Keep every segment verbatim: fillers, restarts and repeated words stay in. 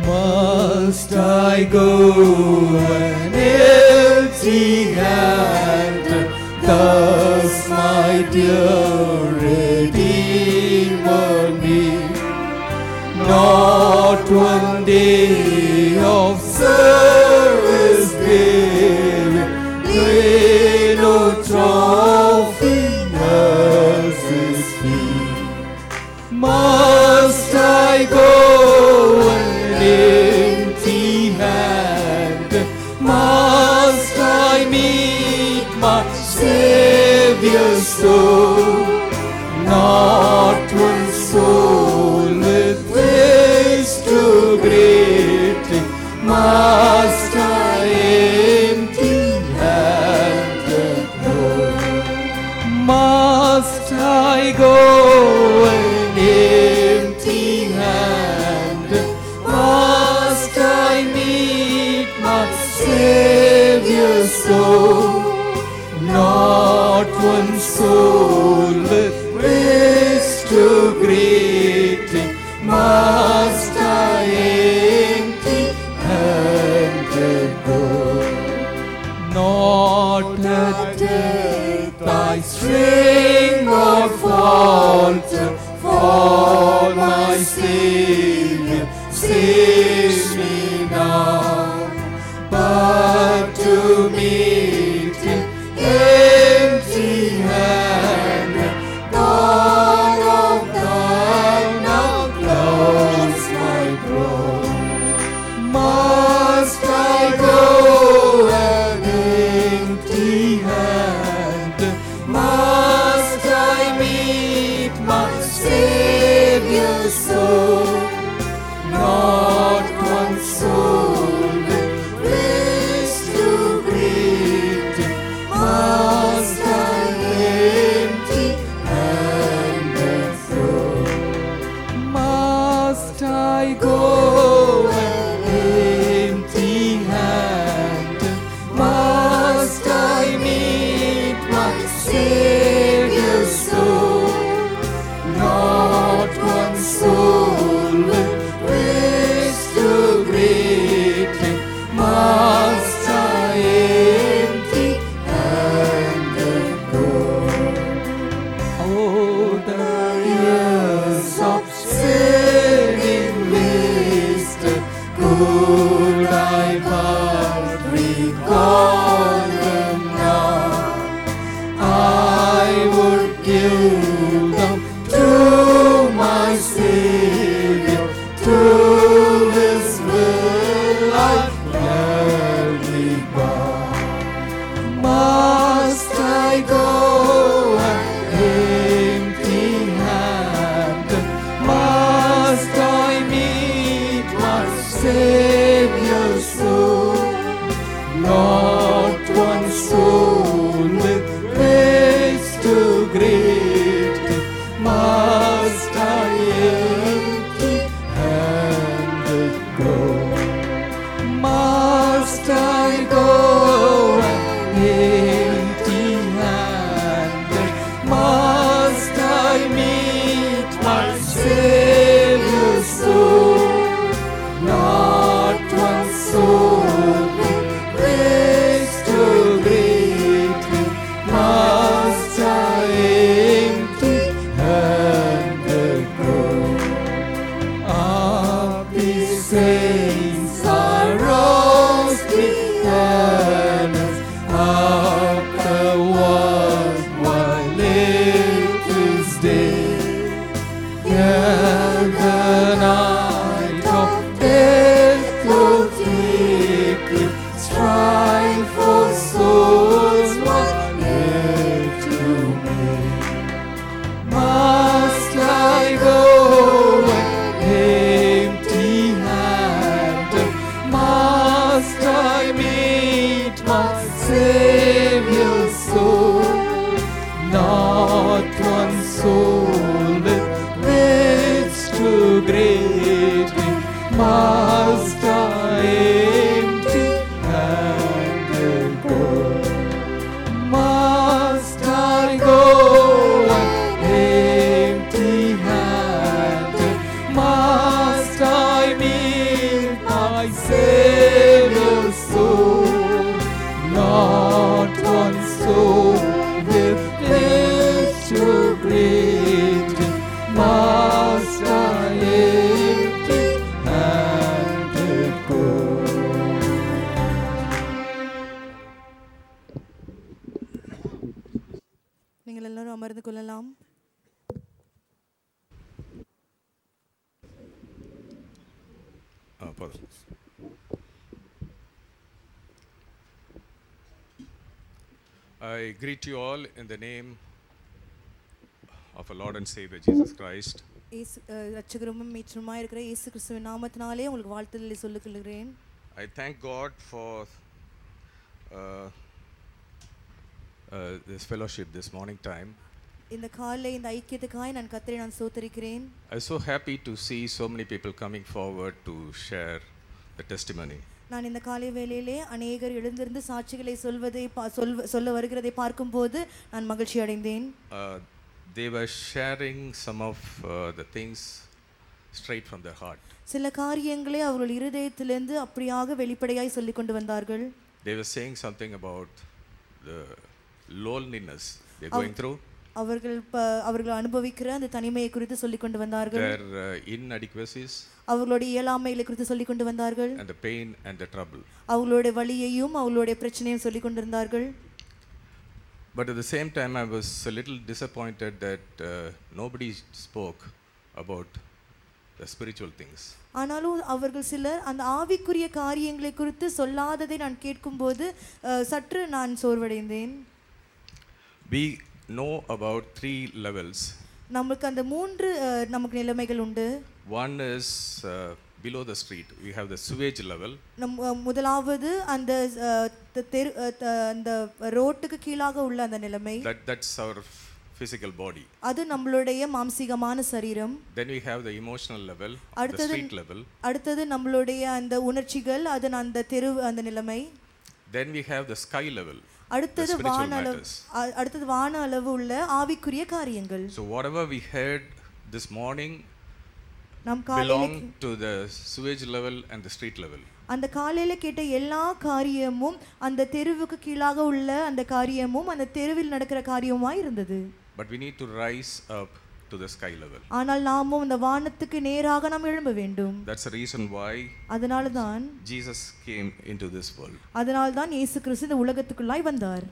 Must I go an empty-handed, thus my dear Redeemer near? Not one day of service given, lay no trophy else his feet. Must I go an empty-handed? Must I meet my Savior's soul? Not one soul with ways to greet him. Must I empty-handed go? Must I go an empty-handed? Must I meet my Savior's soul? Not one soul with ways to greet him. Must I empty-handed go? Not at death thy string or falter, for my Savior saves me now, but to meet him empty-handed, God of thine outlaws my throne. Must I go an empty-handed? Must I meet my Savior's soul? Not one soul with grace to greet him. Must I empty-handed go? Must I go an empty-handed? Must I meet my Savior's soul? Not one soul with grace to greet him. Must I empty-handed go? Oh, the years of sinning wasted, could I but recall them now, I would give them to my Savior. To His will I gladly bow. Must I go an empty-handed? Must I meet my Savior's soul? Not one soul with grace to greet him. Must I empty-handed go? Must I go an empty-handed? Must I meet my Savior's soul? Not one soul with grace to greet him. Must I empty-handed go? Up these saints are rose with banners, up the one while it is day. Here the night of death will quickly strive for souls what left to me. Must I go an empty-handed? Must I meet my Savior's soul? Not one soul with lips to greet him. Must I empty-handed go? Must I go an empty-handed? Must I meet my Savior's soul. Not one soul with this to greet Him. Must I empty-handed go? நீங்கள் எல்லாரும் அமர்ந்து கொள்ளலாம். I greet you all in the name of our Lord and Savior Jesus Christ. இயேசு இரட்சகரும் மீட்பருமாய் இருக்கிற இயேசு கிறிஸ்துவின் நாமத்தினாலே உங்களுக்கு வாழ்த்துதலை சொல்லிக் கொள்கிறேன். I thank God for uh, uh, this fellowship this morning time. இந்த காலை இந்த ஐக்கியத்துக்காய் நான் கர்த்தரை நான் ஸ்தோத்திரிக்கிறேன். I am so happy to see so many people coming forward to share the testimony. நான் இந்த காலை வேளையிலே அநேகர் எழுந்திருந்து சாட்சிகளை சொல்வதை சொல்ல வருகிறதை பார்க்கும்போது நான் மகிழ்ச்சி அடைந்தேன். They were sharing some of uh, the things straight from their heart. சில காரியங்களை அவர்கள் இருதயத்திலிருந்து அப்படியாக வெளிப்படையாய் சொல்லிக் கொண்டு வந்தார்கள். They were saying something about the loneliness they are going through. அவர்கள் அவர்கள் அனுபவிக்கிற அந்த தனிமையை குறித்து சொல்லிக் கொண்டு வந்தார்கள். Their uh, inadequacies. அவர்களுடைய இயலாமைகளை குறித்து சொல்லிக் கொண்டு வந்தார்கள். And the pain and the trouble. அவர்களுடைய வலியையும் அவர்களுடைய பிரச்சனையையும் சொல்லிக் கொண்டிருந்தார்கள். But at the same time I was a little disappointed that uh, nobody spoke about the spiritual things. ஆனாலும் அவர்கள் சிலர் அந்த ஆவிக்குரிய காரியங்களை குறித்து சொல்லாததை நான் கேட்கும்போது சற்று நான் சோர்வடைந்தேன். We know about three levels. நமக்கு அந்த மூன்று நமக்கு நிலைமைகள் உண்டு. One is uh, below the street. We have the sewage level. நம் முதலாவது அந்த அந்த ரோட்டுக்கு கீழாக உள்ள அந்த நிலைமை. That that's our physical body. அது நம்மளுடைய மாம்சீகமான சரீரம். Then we have the emotional level, the street level. அடுத்தது நம்மளுடைய அந்த உணர்ச்சிகள், அது அந்த தெரு அந்த நிலைமை. Then we have the sky level. அடுத்தது வான அளவு அடுத்தது வான அளவு உள்ள ஆவிக்குரிய காரியங்கள். So whatever we heard this morning நம் belong to the sewage level and the street level. அந்த காலையில கேட்ட எல்லா காரியமும் அந்த தெருவுக்கு கீழாக உள்ள அந்த காரியமும் அந்த தெருவில் நடக்கிற காரியமாய் இருந்தது. But we need to rise up to the sky level. ஆனால் நாமும் அந்த வானத்துக்கு நேராக நாம் எழும்ப வேண்டும். That's the reason why அதனால தான் Jesus came into this world. அதனால தான் இயேசு கிறிஸ்து இந்த உலகத்துக்குள்ளாய் வந்தார்.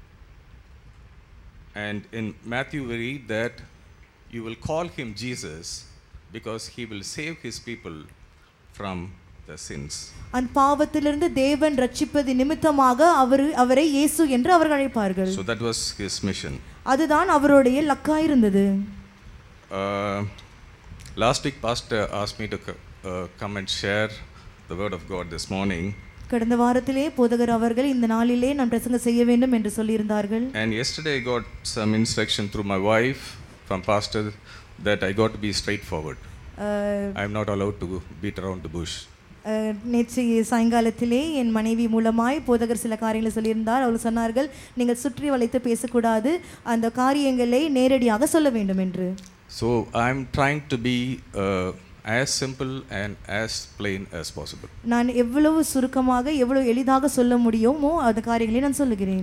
And in Matthew we read that you will call him Jesus because he will save his people from the sins. அந்த பாவத்திலிருந்து தேவன் ரட்சிப்பது நிமித்தமாக அவர் அவரை இயேசு என்று அவர்கள் அழைப்பார்கள். So that was his mission. அதுதான் அவருடைய லக்காய் இருந்தது. Uh, last week pastor asked me to uh, come and share the word of God this morning. கடந்த வாரத்திலே போதகர் அவர்கள் இந்த நாளிலே நான் பிரசங்கம் செய்ய வேண்டும் என்று சொல்லி இருந்தார்கள். And yesterday I got some instruction through my wife from pastor that I got to be straightforward. Uh, I am not allowed to beat around the bush. நேற்று சாயங்காலத்திலே என் மனைவி மூலமாய் போதகர் சில காரியங்களை சொல்லியிருந்தார். அவர்கள் சொன்னார்கள், நீங்கள் சுற்றி வளைத்து பேசக்கூடாது, அந்த காரியங்களை நேரடியாக சொல்ல வேண்டும் என்று. So I am trying to be uh, as simple and as plain as possible. நான் எவ்வளவு சுருக்கமாக எவ்வளவு எளிதாக சொல்ல முடியுமோ அந்த காரியங்களை நான் சொல்லுகிறேன்.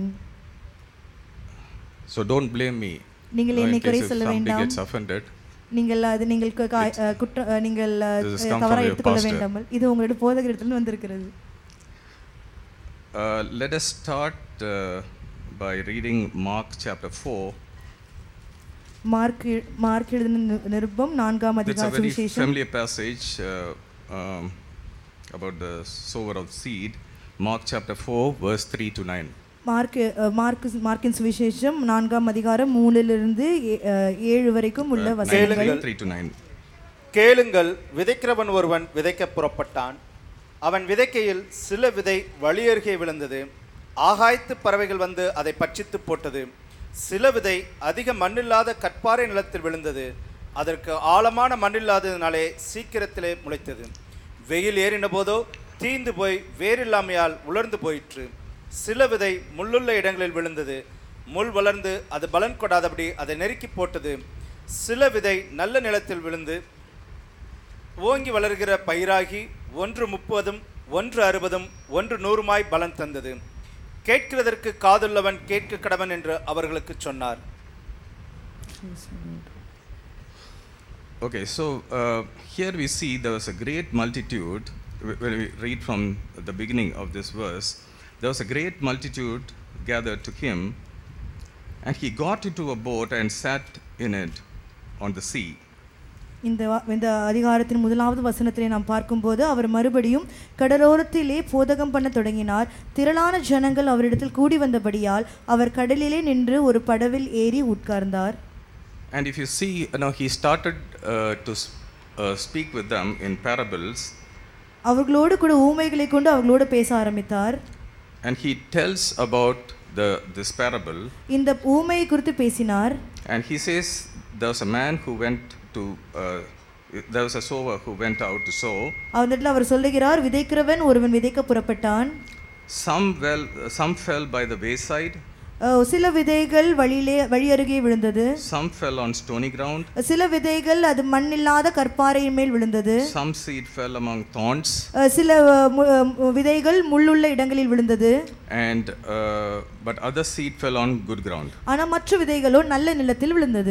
So don't blame me. நீங்கள் என்னை குறை சொல்ல வேண்டாம். Gets offended. நீங்கள் அது நீங்கள் குற்ற நீங்கள் தவறாக எடுத்துக்கொள்ள வேண்டாம். இது உங்களுடைய போதகரிடத்தில் வந்திருக்கிறது. Let us start uh, by reading Mark chapter four. Mark Mark எழுதின நிருபம் நான்காம் அதிகார சுவிசேஷம். It's a very familiar passage uh, um, about the sower of seed. Mark chapter four verse three to nine. Mark Mark மார்க்கின் சுவிசேஷம் நான்காம் அதிகாரம் மூன்றிலிருந்து ஏழு வரைக்கும் உள்ள வசனங்கள். கேளுங்கள், விதைக்கிறவன் ஒருவன் விதைக்க புறப்பட்டான். அவன் விதைக்கையில் சில விதை வழியருகே விழுந்தது. ஆகாயத்து பறவைகள் வந்து அதை பட்சித்து போட்டது. சில விதை அதிக மண்ணில்லாத கற்பாறை நிலத்தில் விழுந்தது. அதற்கு ஆழமான மண்ணில்லாததினாலே சீக்கிரத்திலே முளைத்தது. வெயில் ஏறின போதோ தீந்து போய் வேறில்லாமையால் உலர்ந்து போயிற்று. சில விதை முள்ளுள்ள இடங்களில் விழுந்தது. முள் வளர்ந்து அது பலன் கொடாதபடி அதை நெருக்கி போட்டது. சில விதை நல்ல நிலத்தில் விழுந்து ஓங்கி வளர்கிற பயிராகி ஒன்று முப்பதும் ஒன்று அறுபதும் ஒன்று நூறுமாய் பலன் தந்தது. கேட்கிறதற்கு காதுள்ளவன் கேட்க கடவன் என்று அவர்களுக்கு சொன்னார். Okay, so uh, here we see there was a great multitude. When we read from the beginning of this verse, there was a great multitude gathered to him, and he got into a boat and sat in it on the sea. இந்த இந்த அதிகாரத்தின் முதலாவது வசனத்திலே நாம் பார்க்கும்போது அவர் மறுபடியும் கடலோரத்திலே போதகம் பண்ண தொடங்கினார். திரளான ஜனங்கள் அவரிடத்தில் கூடி வந்தபடியால் அவர் கடலிலே நின்று ஒரு படவில் ஏறி உட்கார்ந்தார். And if you see, you know, he started uh, to uh, speak with them in parables. அவர்களோடு கூட ஊமைகளை கொண்டு அவர்களோடு பேச ஆரம்பித்தார். And he tells about the this parable. இந்த ஊமையை குறித்து பேசினார். And he says there was a man who went to uh, there was a sower who went out to sow. அவரிடத்தில் அவர் சொல்லுகிறார், விதைக்கிறவன் ஒருவன் விதைக்க புறப்பட்டான். Some well some fell by the wayside. சில விதைகள் வழியிலே வழி அருகே விழுந்தது. Some fell on stony ground. சில விதைகள் அது மண்ணில்லாத கற்பாறையின் மேல் விழுந்தது. Some seed fell among thorns. சில விதைகள் முள்ளுள்ள இடங்களில் விழுந்தது. And uh, but other seed fell on good ground. ஆனா மற்ற விதைகளோ நல்ல நிலத்தில் விழுந்தது.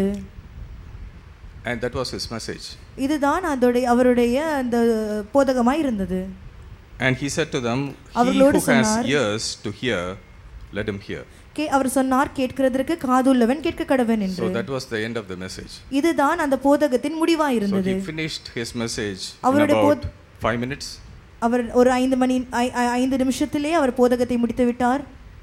And that was his message. இதுதான் அதோட அவருடைய அந்த போதகமாய் இருந்தது. And he said to them, he who has ears to hear, let him hear. அவர் சொன்னார், கேட்கிறதற்கு காதுள்ளவன் கேட்க கடவன் என்று. So that was the end of the message. இதுதான் அந்த போதகத்தின் முடிவாய் இருந்தது. So he finished his message in about five minutes. அவர் ஒரு ஐந்து மணி ஐந்து நிமிஷத்திலே அவர் போதகத்தை முடித்து விட்டார்.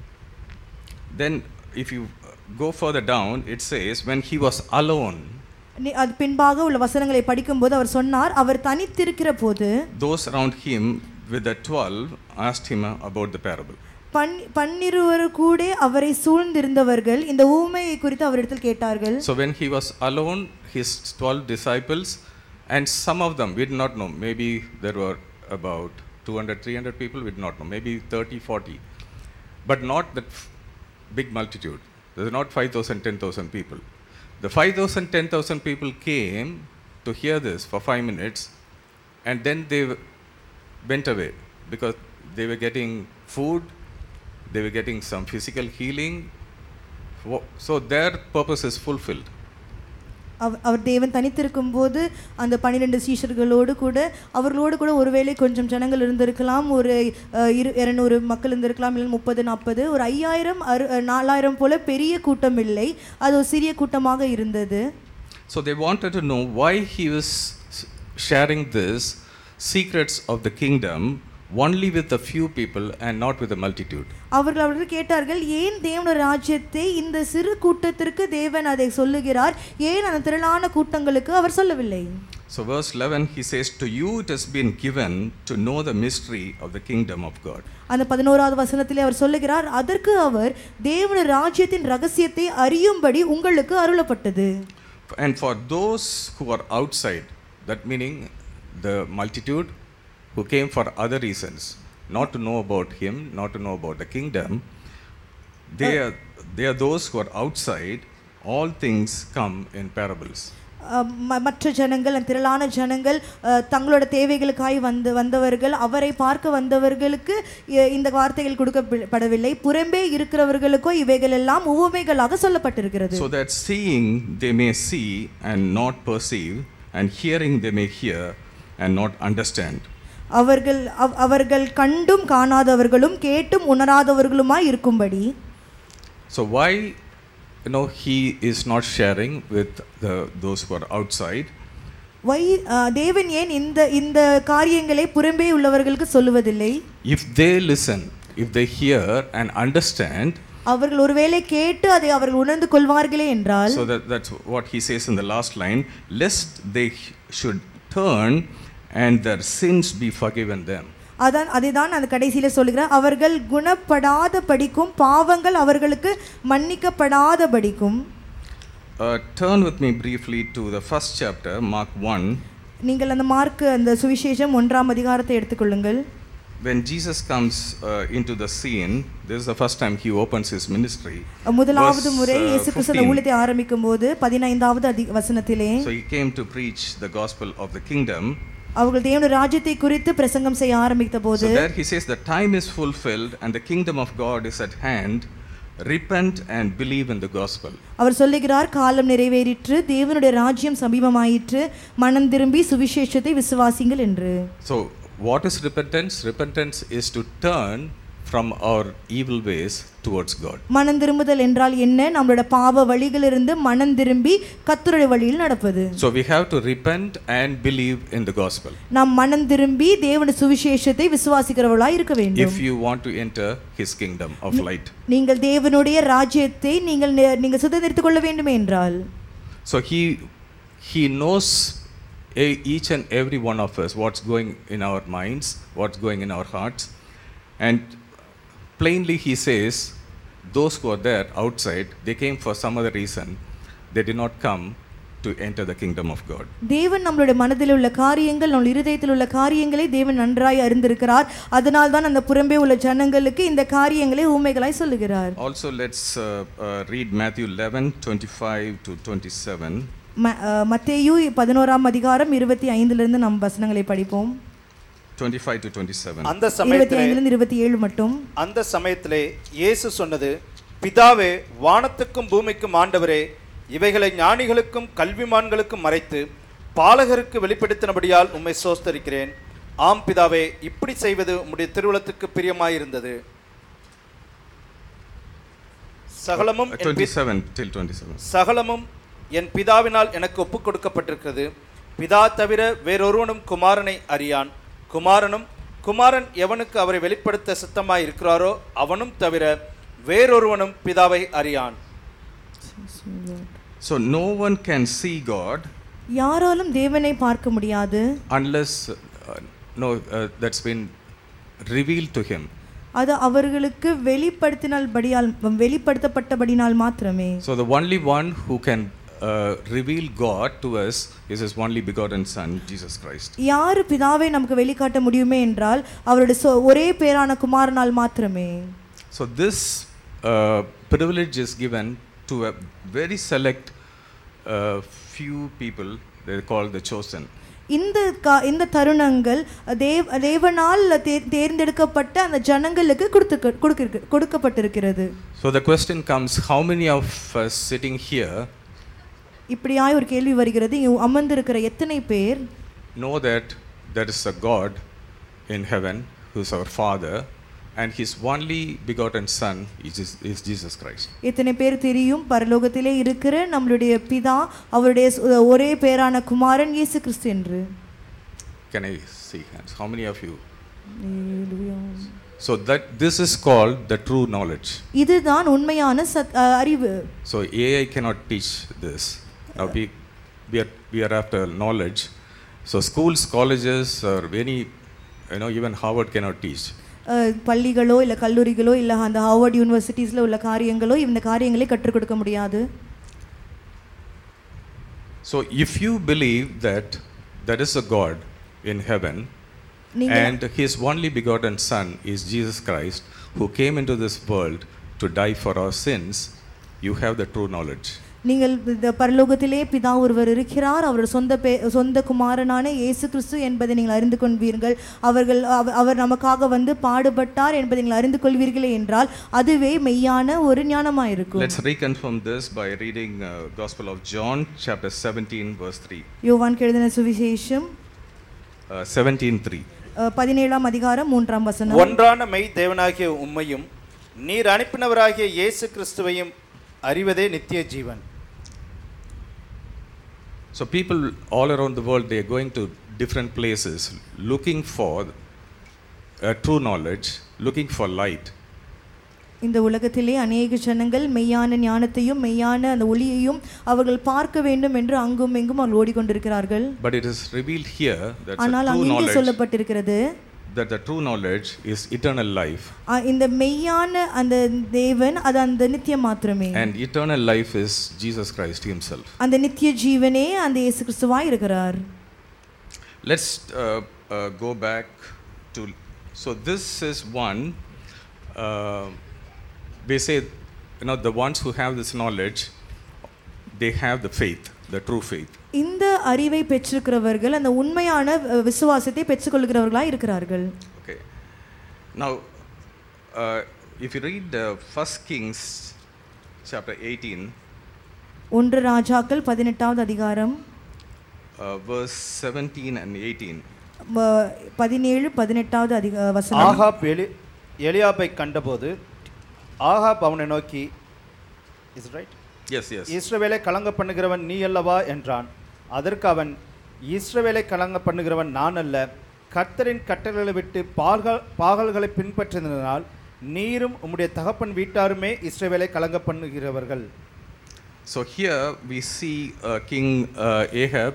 Then if you go further down, it says when he was alone. அது பின்பாக உள்ள வசனங்களை படிக்கும்போது அவர் சொன்னார், அவர் தனித்திருக்கிற போது those around him with the twelve asked him about the parable. பன்னிருவர் கூட அவரை சூழ்ந்திருந்தவர்கள் இந்த ஊமையை குறித்து அவரிடத்தில் கேட்டார்கள். So when he was alone, his twelve disciples, and some of them we did not know, maybe there were about two hundred three hundred people, we did not know, maybe thirty forty, but not that big multitude. There is not five thousand ten thousand people. The five thousand ten thousand people came to hear this for five minutes, and then they went away because they were getting food. They were getting some physical healing. So their purpose is fulfilled. அவர் தேவன் தனித்திருக்கும் போது அந்த பன்னிரண்டு சீஷர்களோடு கூட அவர்களோடு கூட ஒருவேளை கொஞ்சம் ஜனங்கள் இருந்திருக்கலாம், ஒரு இருநூறு மக்கள் இருந்திருக்கலாம், இல்லை முப்பது நாற்பது, ஒரு ஐயாயிரம் நாலாயிரம் போல பெரிய கூட்டம் இல்லை, அது ஒரு சிறிய கூட்டமாக இருந்தது. So they wanted to know why he was sharing this secrets of the kingdom only with a few people and not with a multitude. அவர்கள் அவர்கள் கேட்டார்கள், ஏன் தேவனுடைய ராஜ்யத்தை இந்த சிறு கூட்டத்திற்கு தேவன் அதை சொல்லுகிறார், ஏன் அந்த திரளான கூட்டங்களுக்கு அவர் சொல்லவில்லை? So verse eleven he says, to you it has been given to know the mystery of the kingdom of God. அந்த பதினோராவது வசனத்திலே அவர் சொல்லுகிறார், அதற்கு அவர் தேவனுடைய ராஜ்யத்தின் ரகசியத்தை அறியும்படி உங்களுக்கு அருளப்பட்டது. And for those who are outside, that meaning the multitude who came for other reasons, not to know about him, not to know about the kingdom, they are they are those who are outside. All things come in parables. மற்ற ஜனங்கள், திரளான ஜனங்கள், தங்களோட தேவைகளுக்காய் வந்து வந்தவர்கள், அவரை பார்க்க வந்தவர்களுக்கு இந்த வார்த்தைகள் கொடுக்கப்படவில்லை. புறம்பே இருக்கிறவர்களுக்கோ இவைகள் எல்லாம் உவமைகளாக சொல்லப்பட்டிருக்கிறது. So that seeing they may see and not perceive, and hearing they may hear and not understand. அவர்கள் அவர்கள் கண்டும் காணாதவர்களும் கேட்டும் உணராதவர்களுமாய் இருக்கும்படி. So why, you know, he is not sharing with the those who are outside? Why தேவன் ஏன் இந்த இந்த காரியங்களை புறம்பே உள்ளவர்களுக்கு சொல்லுவதில்லை? If they listen, if they hear and understand, அவர்கள் ஒருவேளை கேட்டு அதை அவர்கள் உணர்ந்து கொள்வார்களே என்றால். So that that's what he says in the last line, lest they should turn and their sins be forgiven them. அதான் அதைதான் அந்த கடைசியில சொல்லுகிறார், அவர்கள் குணப்படாத படிக்கும், பாவங்கள் அவர்களுக்கு மன்னிக்கப்படாத படிக்கும். Uh, turn with me briefly to the first chapter, Mark one. நீங்கள் அந்த மார்க் அந்த சுவிசேஷம் ஒன்றாம் அதிகாரத்தை எடுத்துக்கொள்ளுங்கள். When Jesus comes uh, into the scene, this is the first time he opens his ministry. முதலாவது முறை இயேசு கிறிஸ்து ஊழியத்தை ஆரம்பிக்கும்போது பதினைந்தாவது வசனத்திலே, so he came to preach the gospel of the kingdom. அவர்கள் தேவனுடைய ராஜ்யத்தை குறித்து பிரசங்கம் செய்ய ஆரம்பித்த So போது there he says the time is fulfilled and the kingdom of God is at hand. Repent and believe in the gospel. அவர் சொல்லுகிறார், காலம் நிறைவேறிற்று, தேவனுடைய ராஜ்யம் சமீபமாயிற்று, மனம் திரும்பி சுவிசேஷத்தை விசுவாசிங்கள் என்று. So what is repentance? Repentance is to turn from our evil ways towards God. மனம் திரும்புதல் என்றால் என்ன? நம்மளோட பாவ வழிகளிலிருந்து மனம் திரும்பி கர்த்தருடைய வழியில் நடப்பது. So we have to repent and believe in the gospel. நாம் மனம் திரும்பி தேவனுடைய சுவிசேஷத்தை விசுவாசிக்கிறவர்களாய் இருக்க வேண்டும். If you want to enter his kingdom of light. நீங்கள் தேவனுடைய ராஜ்யத்தை நீங்கள் நீங்கள் சுதந்தரித்துக் கொள்ள வேண்டும் என்றால். So he he knows each and every one of us what's going in our minds, what's going in our hearts, and plainly he says those who are there outside, they came for some other reason, they did not come to enter the kingdom of God. தேவன் நம்மளுடைய மனதில் உள்ள காரியங்கள், நம்ம இருதயத்தில் உள்ள காரியங்களை தேவன் நன்றாய் அறிந்திருக்கிறார். அதனால் தான் அந்த புறம்பே உள்ள ஜனங்களுக்கு இந்த காரியங்களை ஊமைகளாய் சொல்லுகிறார். Also let's uh, uh, read Matthew eleven twenty-five to twenty-seven. மத்தேயு பதினோராம் அதிகாரம் இருபத்தி ஐந்து லிருந்து நாம் வசனங்களை படிப்போம். twenty-five to twenty-seven. அந்த சமயத்திலே இருபத்தி ஏழு மட்டும். அந்த சமயத்திலே இயேசு சொன்னது, பிதாவே, வானத்துக்கும் பூமிக்கும் ஆண்டவரே, இவைகளை ஞானிகளுக்கும் கல்விமான்களுக்கும் மறைத்து பாலகருக்கு வெளிப்படுத்தினபடியால் உம்மை ஸ்தோத்திரிக்கிறேன். ஆம் பிதாவே, இப்படி செய்வது உம்முடைய திருவுளத்துக்கு பிரியமாயிருந்தது. சகலமும் twenty-seven till twenty-seven. சகலமும் என் பிதாவினால் எனக்கு ஒப்புக் கொடுக்கப்பட்டிருக்கிறது. பிதா தவிர வேறொருவனும் குமாரனை அறியான். குமாரனும் குமாரன் எவனுக்கு அவரை வெளிப்படுத்த சித்தமாய் இருக்கிறாரோ அவனும் தவிர வேறொருவனும் பிதாவை அறியான். So no one can see God யாராலும் தேவனை பார்க்க முடியாது unless uh, no uh, that's been revealed to him. அது அவர்களுக்கு வெளிப்படுத்தினால் படியால் வெளிப்படுத்தப்பட்டபடினால் மாத்திரமே. So the only one who can uh, reveal God to us is his only begotten son Jesus Christ. யார் பிதாவை நமக்கு வெளிக்காட்ட முடியுமே என்றால் அவருடைய ஒரே பேரான குமாரனால் மாத்திரமே. So this uh, privilege is given to a very select uh, few people, they are called the chosen. இந்த இந்த தருணங்கள் தேவ தேவனால் தேர்ந்தெடுக்கப்பட்ட அந்த ஜனங்களுக்கு கொடுத்து கொடுக்கப்பட்டிருக்கிறது. So the question comes, how many of us sitting here இப்படியாய் ஒரு கேள்வி வருகிறது, அமர்ந்திருக்கிற எத்தனை பேர் know that there is a God in heaven who is our Father and his only begotten son is, is Jesus Christ. எத்தனை பேர் தெரியும் பரலோகத்திலே இருக்கிற நம்மளுடைய பிதா அவருடைய ஒரே பேரான குமாரன் இயேசு கிறிஸ்து என்று? Can I see hands? How many of you? So that this is called the true knowledge. இதுதான் உண்மையான அறிவு. So A I cannot teach this. Now we we are, we are after knowledge. So schools, colleges, or any, you know, even Harvard cannot teach. பள்ளிகளோ இல்லை கல்லூரிகளோ இல்லை அந்த Harvard யூனிவர்சிட்டிஸில் உள்ள காரியங்களோ இந்த காரியங்களை கற்றுக் கொடுக்க முடியாது. So if you believe that there is a God in heaven and his only begotten son is Jesus Christ who came into this world to die for our sins, you have the true knowledge. நீங்கள் இந்த பரலோகத்திலே பிதா ஒருவர் இருக்கிறார், அவர் சொந்த பே சொந்த குமாரனான இயேசு கிறிஸ்து என்பதை நீங்கள் அறிந்து கொள்வீர்கள். அவர்கள் அவர் நமக்காக வந்து பாடுபட்டார் என்பதை நீங்கள் அறிந்து கொள்வீர்களே என்றால் அதுவே மெய்யான ஒரு ஞானமாக இருக்கும். Let's reconfirm this by reading uh, Gospel of John chapter seventeen verse three. யோவான் எழுதின சுவிசேஷம் seventeen three. பதினேழாம் அதிகாரம் மூன்றாம் வசனம். ஒன்றான மெய் தேவனாகிய உம்மையும் நீர் அனுப்பினவராகிய இயேசு கிறிஸ்துவையும் அறிவதே நித்திய ஜீவன். So people all around the world, they are going to different places looking for uh, true knowledge, looking for light. இந்த உலகத்திலே அநேக ஜனங்கள் மெய்யான ஞானத்தையும் மெய்யான அந்த ஒளியையும் அவர்கள் பார்க்க வேண்டும் என்று அங்கும் எங்கும் அவர்கள் ஓடிக்கொண்டிருக்கிறார்கள். But it is revealed here that ஆனால் அங்கே சொல்லப்பட்டிருக்கிறது that the true knowledge is eternal life. இந்த மெய்யான அந்த தேவன் அது அந்த நித்திய மாத்திரமே. And eternal life is Jesus Christ himself. அந்த நித்திய ஜீவனே அந்த இயேசு கிறிஸ்துவாய் இருக்கிறார். Let's uh, uh, go back to, so this is one uh, we say, you know, the ones who have this knowledge, they have the faith, the true faith. இந்த அறிவை பெற்றிருக்கிறவர்கள் அந்த உண்மையான அஹ், விசுவாசத்தை பெற்றுக்கொள்கிறவர்களாய் இருக்கிறார்கள். Okay. Now, uh, if you read uh, First Kings chapter eighteen, ஒன்று ராஜாக்கள் பதினெட்டாவது அதிகாரம் uh, verse seventeen and eighteen. ம- பதினேழு பதினெட்டாவது அதிக வசனம். ஆகாப் எலி எலியாபை கண்டபோது ஆகாப் அவனை நோக்கி, இஸ் ரைட், Yes, yes. இஸ்ரவேலை கலங்க பண்ணுகிறவன் நீ அல்லவா என்றான். அதற்கு அவன், இஸ்ரவேலை கலங்க பண்ணுகிறவன் நான் அல்ல, கர்த்தரின் கட்டளைகளை விட்டு பாகல் பாகல்களை பின்பற்றினால் நீரும் உம்முடைய தகப்பன் வீட்டாருமே இஸ்ரவேலை கலங்க பண்ணுகிறவர்கள். So here we see uh, King uh, Ahab.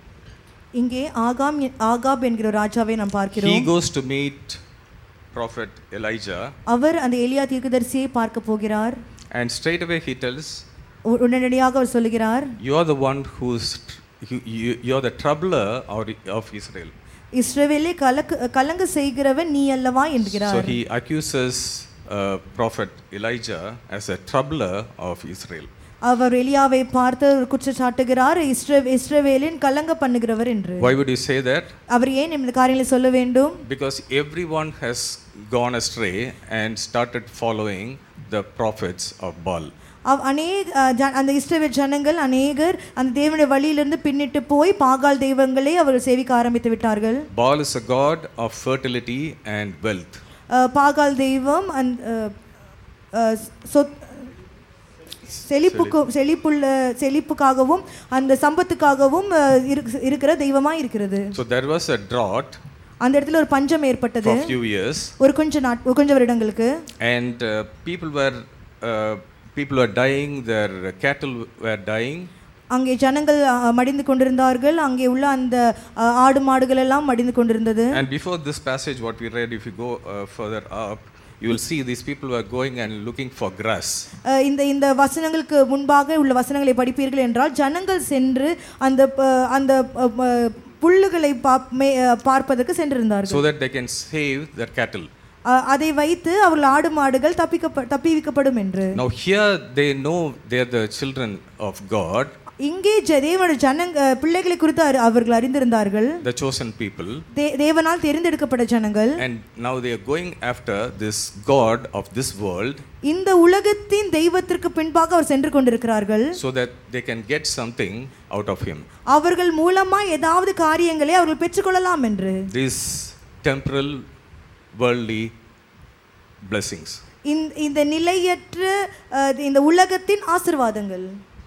இங்கே ஆகாம் ஆகாப் என்கிற ஒரு ராஜாவை நாம் He பார்க்கிறோம். goes to meet prophet Elijah, அவர் அந்த எலியா தீர்க்கதரிசியை பார்க்க போகிறார். and straight away he tells, உ- உடனடியாக அவர் சொல்லுகிறார், "You are the one who's you, you, you are the troubler of, of Israel." இஸ்ரவேலை கலக்கு கலங்க செய்கிறவன் நீ அல்லவா So என்கிறார். he accuses uh, prophet Elijah as a troubler of Israel. அவர் எலியாவை பார்த்து ஒரு குற்றச்சாட்டுகிறார், இஸ்ர இஸ்ரவேலின் கலங்க பண்ணுகிறவர் என்று. Why would you say that? அவர் ஏன் இந்த காரியங்களை சொல்ல வேண்டும்? Because everyone has gone astray and started following the prophets of Baal. அவ் அநேக அஹ், ஜ- அந்த இஸ்ரவேல் ஜனங்கள் அநேகர் அந்த தேவனுடைய வழியிலிருந்து பின்னிட்டு போய் பாகால் தெய்வங்களை அவர்கள் சேவிக்க ஆரம்பித்து விட்டார்கள். Baal is a god of fertility and wealth. அஹ், பாகால் தெய்வம் அந்த அஹ், அஹ், சொத் செழிப்புக்கு செழிப்புள்ள செழிப்புக்காகவும் அந்த சம்பத்துக்காகவும் அஹ், இருக்கு- இருக்கிற தெய்வமா இருக்கிறது. So there was a drought அந்த இடத்துல ஒரு பஞ்சம் ஏற்பட்டது for few years, ஒரு கொஞ்ச நாட் ஒரு கொஞ்ச வருடங்களுக்கு. and uh, people were uh, people were dying, their cattle were dying, அங்கே ஜனங்கள் அஹ், மடிந்து கொண்டிருந்தார்கள். அங்கே உள்ள அந்த அஹ், ஆடு மாடுகள் எல்லாம் மடிந்து கொண்டிருந்தது. and before this passage what we read, if you go uh, further up, you will see these people were going and looking for grass. அஹ், இந்த இந்த வசனங்களுக்கு முன்பாக உள்ள வசனங்களை படிப்பீர்கள் என்றால் ஜனங்கள் சென்று அந்த அஹ், அந்த அஹ், அஹ், புல்லுகளை பாப்- மே- அஹ், பார்ப்பதற்கு சென்றிருந்தார்கள். So that they can save their cattle. அஹ், அதை வைத்து அவர்கள் ஆடு மாடுகள் தப்பிக்க தப்பிவிக்கப்படும் என்று. Now here they know they are the children of God, இங்கே ஜ- தேவனுடைய ஜனங்க பிள்ளைகளை குறித்து அறி- அவர்கள் அறிந்திருந்தார்கள். the chosen people, தே- தேவனால் தெரிந்தெடுக்கப்பட்ட ஜனங்கள். and now they are going after this god of this world இந்த உலகத்தின் தெய்வத்திற்கு பின்பாக அவர் சென்று கொண்டிருக்கிறார்கள். so that they can get something out of him. அவர்கள் மூலமா ஏதாவது காரியங்களை அவர்கள் பெற்றுக்கொள்ளலாம் என்று. These temporal worldly blessings. இந்த- இந்த நிலையற்ற அஹ், இந்த உலகத்தின் ஆசீர்வாதங்கள்.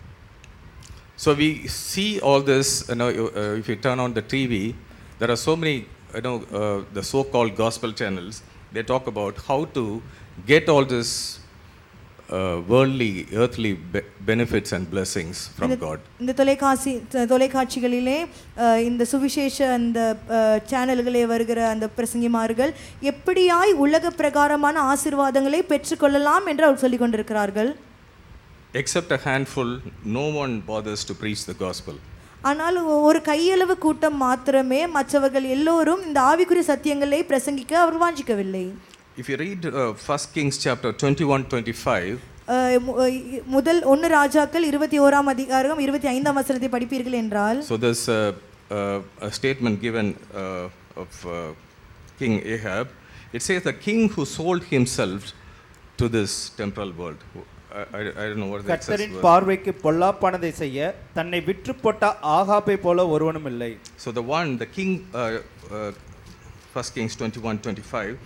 So we see all this, you know, you- uh, if you turn on the T V, there are so many, you know, uh, the so-called gospel channels, they talk about how to get all this uh, worldly, earthly be- benefits and blessings from இந்த- God. இந்த தொலைக்காட்சி த- தொலைக்காட்சிகளிலே அஹ், இந்த சுவிசேஷ அந்த அஹ், சேனல்களே வருகிற அந்த பிரசங்கிமார்கள் எப்படியாய் உலக பிரகாரமான ஆசீர்வாதங்களை பெற்றுக்கொள்ளலாம் என்று அவர் சொல்லிக் கொண்டிருக்கிறார்கள். Except a handful, no one bothers to preach the gospel. ஆனால் ஒ- ஒரு கையளவு கூட்டம் மாத்திரமே மற்றவர்கள் எல்லோரும் இந்த ஆவிக்குரிய சத்தியங்களை பிரசங்கிக்க அவர் வாஞ்சிக்கவில்லை. If you read uh, First Kings chapter twenty-one twenty-five, அஹ், மு- அஹ், முதல் ஒன்று ராஜாக்கள் இருபத்தி ஓராம் அதிகாரம் இருபத்தி ஐந்தாம் வசனத்தை படிப்பீர்கள் என்றால் so there's a, a, a statement given uh, of uh, King Ahab. It says the king who sold himself to this temporal world. I, I, I don't know what the exact கர்த்தரின் word. பார்வைக்கு பொல்லாப்பானதை செய்ய தன்னை விற்று போட்ட ஆகாப்பை போல ஒருவனும் இல்லை. So the one, the king, uh, uh, First Kings twenty-one twenty-five,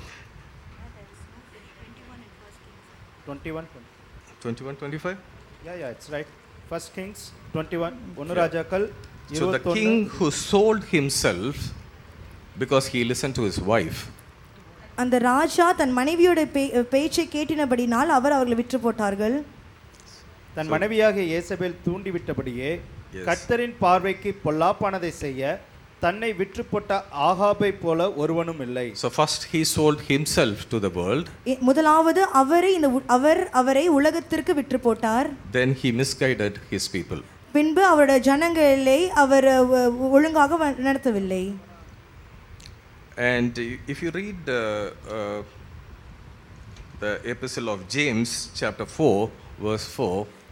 twenty-one twenty-one twenty-five. Yeah, yeah, it's right. First Kings twenty-one, ஒன்று ராஜாக்கள் So the இருபத்தொன்று. king who sold himself because he listened to his wife. அந்த ராஜா தன் மனைவியோட பே- பேச்சை கேட்டினபடினால் அவர் அவர்களை விற்று போட்டார்கள். தன் மனைவியாக ஏசபேல் தூண்டிவிட்டபடியே Yes. கர்த்தரின் பார்வைக்கு பொல்லாப்பானதை செய்ய தன்னை விற்று போட்ட ஆகாபை போல ஒருவனும் இல்லை. So first he sold himself to the world. இ- முதலாவது அவரை இந்த உ- அவர் அவரை உலகத்திற்கு விற்று போட்டார். Then he misguided his people. பின்பு அவருடைய ஜனங்களை அவர் அஹ், ஒழுங்காக வ- நடத்தவில்லை. And if you read uh, uh, the epistle of James, chapter four, verse four,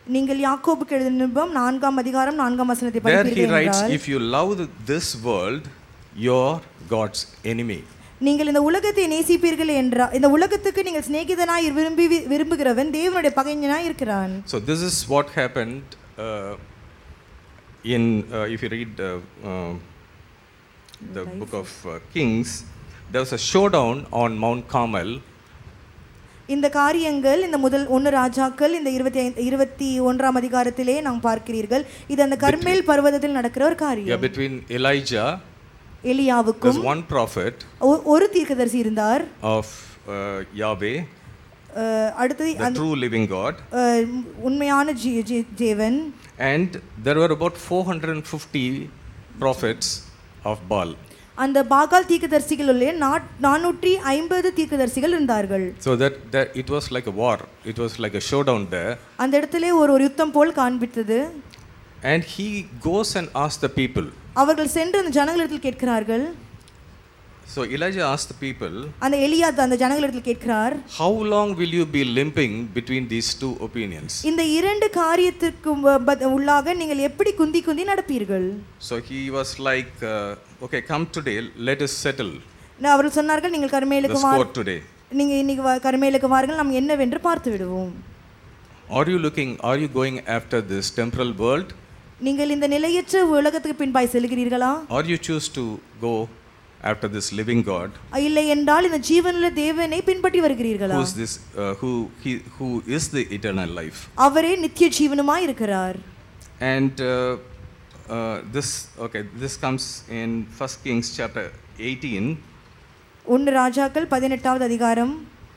நீங்கள் யாக்கோபுக்கு எழுதின நிருபம் நான்காம் அதிகாரம் நான்காம் வசனத்தை There he படிப்பீர்கள் writes, என்றால், if you love this world, you're God's enemy. நீங்கள் இந்த உலகத்தை நேசிப்பீர்கள் என்றால், இந்த உலகத்துக்கு நீங்கள் சிநேகிதனாய் விரும்பி விரும்புகிறவன் தேவனுடைய பகைஞனாய் இருக்கிறான். So this is what happened uh, in, uh, if you read uh, uh, the book of uh, Kings, there was a showdown on Mount Carmel. இந்த காரியங்கள் இந்த முதல் ஒன்று ராஜாக்கள் இந்த இருபத்தி ஐந்து இருபத்தி ஒன்றாம் அதிகாரத்திலே நாம் பார்க்கிறீர்கள். இது அந்த கர்மேல் பர்வதத்தில் நடக்கிற ஒரு Yeah, காரியம். between Elijah, எலியாவுக்கும் there's one prophet ஒ- ஒரு தீர்க்கதரிசி இருந்தார். of uh, Yahweh, அஹ், அடுத்தது the அந்த true living God, அஹ், உண்மையான ஜீ- ஜீ- தேவன். and there were about four hundred fifty prophets of Baal. அந்த பாகால் தீர்க்கதரிசிகளுள்ளே நானூற்றி ஐம்பது தீர்க்கதரிசிகள் இருந்தார்கள். So that, that it was like a war. It was like a showdown there. அந்த இடத்திலே ஒரு ஒரு யுத்தம் போல் காண்பித்தது. And he goes and asks the people. அவர்கள் சென்று அந்த ஜனங்களிடத்தில் கேட்கிறார்கள். So Elijah asked the people, அந்த எலியா அந்த ஜனங்களிடத்தில் கேட்கிறார், how long will you be limping between these two opinions? இந்த இரண்டு காரியத்திற்கு உள்ளாக நீங்கள் எப்படி குந்தி குந்தி நடப்பீர்கள்? So he was like, uh, okay, come today, let us settle அவர்கள் சொன்னார்கள், நீங்கள் the கர்மேலுக்கு score வாருங்கள், today. நீங்க இன்னைக்கு வா- கர்மேலுக்கு வாருங்கள், நாம் என்னவென்று பார்த்து விடுவோம். Are you looking, are you going after this temporal world? நீங்கள் இந்த நிலையற்ற உலகத்துக்கு பின்பாய் செல்கிறீர்களா? Or you choose to go after this living God? இல்லை என்றால் இந்த ஜீவனுள்ள தேவனை பின்பற்றி வருகிறீர்களா? Who is this, uh, who, he, who is the eternal life? அவரே நித்திய ஜீவனுமாய் இருக்கிறார். And uh, uh, this, okay, this comes in First Kings chapter eighteen. ஒன்று ராஜாக்கள் பதினெட்டாவது அதிகாரம்.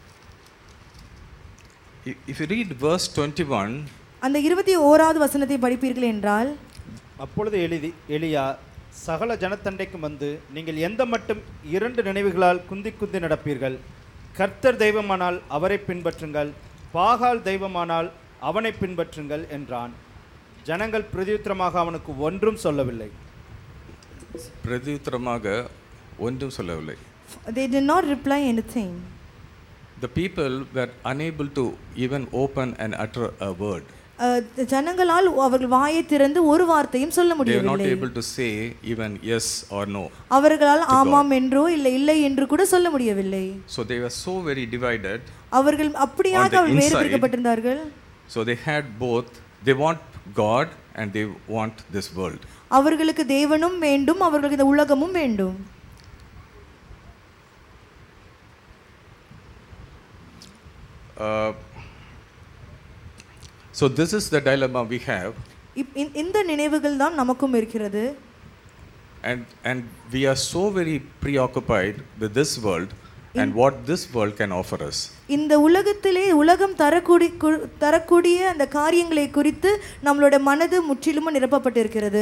If if you read verse twenty-one, அந்த இருபத்தி ஓராவது வசனத்தை படிப்பீர்கள் என்றால், அப்பொழுது எலிதி எலியா சகல ஜனத்தண்டைக்கும் வந்து, நீங்கள் எந்த மட்டும் இரண்டு நினைவுகளால் குந்தி குந்தி நடப்பீர்கள்? கர்த்தர் தெய்வமானால் அவரை பின்பற்றுங்கள், பாகால் தெய்வமானால் அவனை பின்பற்றுங்கள் என்றான். ஜனங்கள் பிரதியுத்தரமாக அவனுக்கு ஒன்றும் சொல்லவில்லை. பிரதியுத்தரமாக ஒன்றும் சொல்லவில்லை. they did not reply anything. The people were unable to even open and utter a word. அஹ், ஜனங்களால் அவர்கள் வாயை திறந்து ஒரு வார்த்தையும் சொல்ல They were not முடியவில்லை. able to say even yes or no. அவர்களால் ஆமாம் என்றோ இல்லை இல்லை என்று கூட சொல்ல முடியவில்லை. So they were so very divided. அவர்கள் அப்படியாக On the அவர்கள் வேறு inside, பிரிக்கப்பட்டிருந்தார்கள். So they had both. They want God and they want this world. அவர்களுக்கு தேவனும் வேண்டும், அவர்களுக்கு இந்த உலகமும் வேண்டும். Uh, so this is the dilemma we have, இப்- இந்த- இந்த நினைவுகள் தான் நமக்கும் இருக்கிறது. and and we are so very preoccupied with this world and what this world can offer us. இந்த உலகத்திலே உலகம் தரக்கூடிய கு- தரக்கூடிய அந்த காரியங்களை குறித்து நம்மளோட மனது முற்றிலும் நிரப்பப்பட்டிருக்கிறது.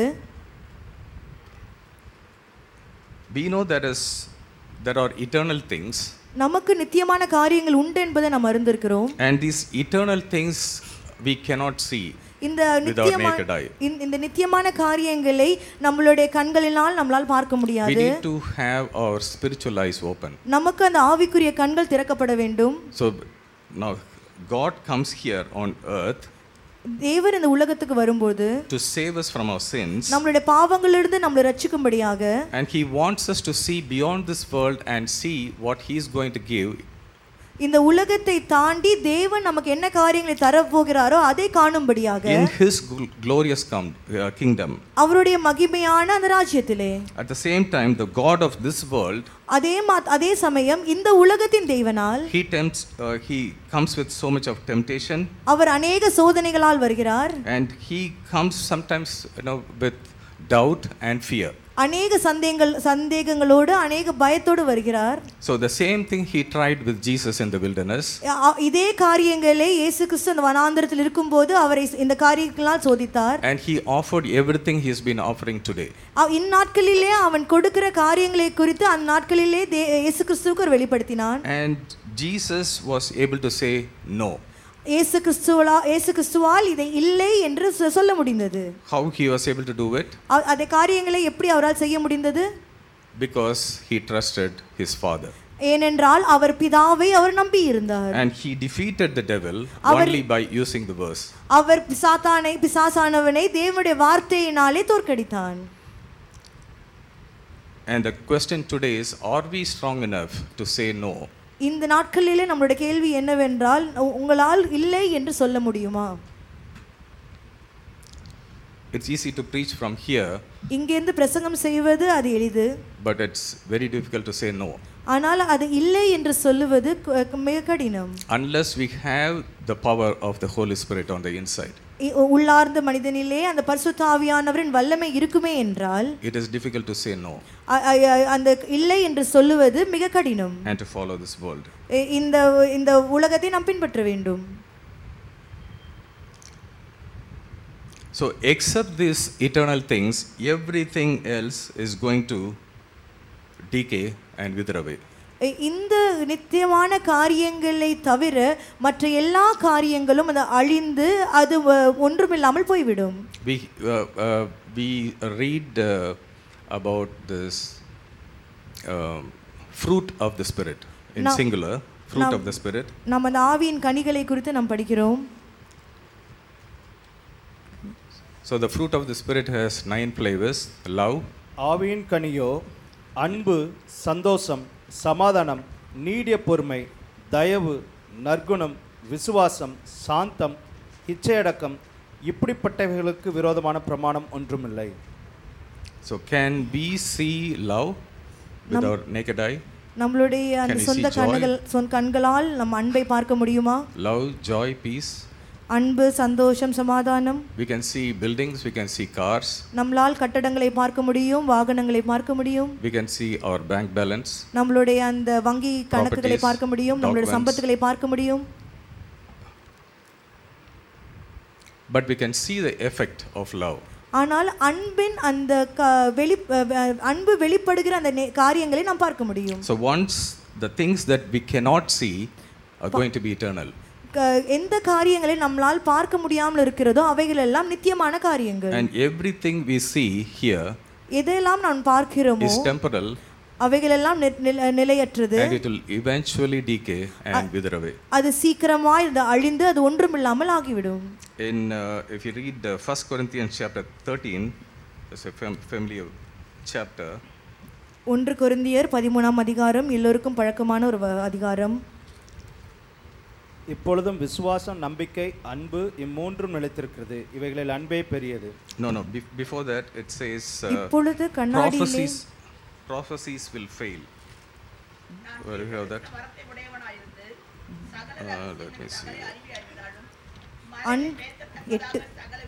We know there is there are eternal things, நமக்கு நித்தியமான காரியங்கள் உண்டு என்பதை நாம் அறிந்திருக்கிறோம். and these eternal things we cannot see இந்த without நித்தியமான naked eye. இந்த- இந்த நித்தியமான காரியங்களை நம்மளுடைய கண்களினால் நம்மளால் பார்க்க We முடியாது. need to have our spiritual eyes open. நமக்கு அந்த ஆவிக்குரிய கண்கள் திறக்கப்பட வேண்டும். So now God comes here on earth தேவன் இந்த உலகத்துக்கு வரும்போது to save us from our sins, நம்மளுடைய பாவங்களிலிருந்து நம்மளை ரட்சிக்கும்படியாக, and He wants us to see beyond this world and see what He is going to give. இந்த உலகத்தை தாண்டி தேவன் நமக்கு என்ன காரியங்களை தரப்போகிறாரோ அதை காணும்படியாக In His gl- glorious com- uh, kingdom. அவருடைய மகிமையான அந்த ராஜ்யத்திலே. At the same time, the God of this world, அதே மா- அதே சமயம் இந்த உலகத்தின் தேவனால் He tempts. Uh, he comes with so much of temptation, அவர் அநேக சோதனைகளால் வருகிறார். and He comes sometimes, you know, with doubt and fear. அநேக சந்தேகங்கள் சந்தேகங்களோடு அநேக பயத்தோடு வருகிறார். So the same thing He tried with Jesus in the wilderness. அ- இதே காரியங்களை இயேசு கிறிஸ்து அந்த வனாந்தரத்தில் இருக்கும்போது அவரை இந்த காரியங்களால் சோதித்தார். And He offered everything He's been offering today. அவ்- இந்நாட்களிலே அவன் கொடுக்கிற காரியங்களை குறித்து அந்த நாட்களிலே தே- இயேசு கிறிஸ்துவுக்கு அவர் வெளிப்படுத்தினான். And Jesus was able to say no. இயேசு கிறிஸ்துவா இயேசு கிறிஸ்துவால் இதை இல்லை என்று சொ- சொல்ல முடிந்தது. How He was able to do it? அ- அந்த காரியங்களை எப்படி அவரால் செய்ய முடிந்தது? Because He trusted His Father. ஏனென்றால் அவர் பிதாவை அவர் நம்பி இருந்தார். And he defeated the devil our- only by using the verse. அவர் சாத்தானை பிசாசானவனை தேவனுடைய வார்த்தையினாலே தோற்கடித்தான். And the question today is, are we strong enough to say no? இந்த நாட்களிலே நம்மளுடைய கேள்வி என்னவென்றால், உங்களால் இல்லை என்று சொல்ல முடியுமா? It's easy to preach from here, இங்கிருந்து பிரசங்கம் செய்வது அது எளிது, but it's very difficult to say no. ஆனால் அது இல்லை என்று சொல்லுவது கு- மிக கடினம். Unless we have the power of the Holy Spirit on the inside, இ- உள்ளார்ந்த மனிதனிலே அந்த பரிசுத்த ஆவியானவரின் வல்லமை இருக்குமே என்றால் it is difficult to say no அ- அ- அந்த இல்லை என்று சொல்லுவது மிக கடினம். and to follow this world. இ- இந்த இந்த உலகத்தை நாம் பின்பற்ற வேண்டும். So, except these eternal things, everything else is going to decay and wither away. இ- இந்த நித்தியமான காரியங்களை தவிர மற்ற எல்லா காரியங்களும் அது அழிந்து அது வ- ஒன்றுமில்லாமல் போய்விடும். We, uh, uh, we read uh, about this um, fruit of the Spirit in Now- singular, fruit now- of the Spirit. நாம் அந்த ஆவியின் கனிகளை குறித்து நாம் படிக்கிறோம். So, the fruit of the Spirit has nine flavors: love, ஆவியின் கனியோ அன்பு, சந்தோஷம், சமாதானம், நீடிய பொறுமை, தயவு, நற்குணம், விசுவாசம், சாந்தம், இச்சையடக்கம், இப்படிப்பட்டவைகளுக்கு விரோதமான பிரமாணம் ஒன்றுமில்லை. so can we see love with Nam- our naked eye? நம்மளுடைய அந்த Can we சொந்த see joy? கண்கள் சொந்த கண்களால் நம் அன்பை பார்க்க முடியுமா? Love, joy, peace. அன்பு, சந்தோஷம், சமாதானம். We can see buildings, we can see cars, நம்மளால் கட்டடங்களை பார்க்க முடியும், வாகனங்களை பார்க்க முடியும், we can see our bank balance, நம்மளுடைய அந்த வங்கி கணக்குகளை Properties, பார்க்க முடியும், நம்மளுடைய documents. சம்பத்துகளை பார்க்க முடியும். but we can see the effect of love. ஆனால் அன்பின் அந்த க- வெளி அஹ் அன்பு வெளிப்படுகிற அந்த நே- காரியங்களை நாம் பார்க்க முடியும். So once the things that we cannot see are going to be eternal, க- எந்த காரியங்களை நம்மளால் பார்க்க முடியாமல் இருக்கிறதோ அவைகள் எல்லாம் நித்தியமான காரியங்கள். and everything we see here எதையெல்லாம் நாம் பார்க்கிறோமோ is temporal, அவைகள் எல்லாம் நி- நில- நிலையற்றது. and it will eventually decay and wither away. அது சீக்கிரமாய் இது அழிந்து அது ஒன்றுமில்லாமல் ஆகிவிடும். In uh, if you read uh, First Corinthians chapter thirteen, it's a fam- familiar chapter. ஒன்று கொரிந்தியர் பதிமூணாம் அதிகாரம் எல்லோருக்கும் பழக்கமான ஒரு வ- அதிகாரம். இப்பொழுதும் விசுவாசம், நம்பிக்கை, அன்பு இம்மூன்றும் நிலைத்திருக்கிறது. இவைகளில் அன்பே பெரியது. No, no. Be- before that, it says uh, இப்பொழுது கண்ணாடியிலே prophecies. Prophecies will fail. Where do you have that? Uh, let me see. அன் எட்டு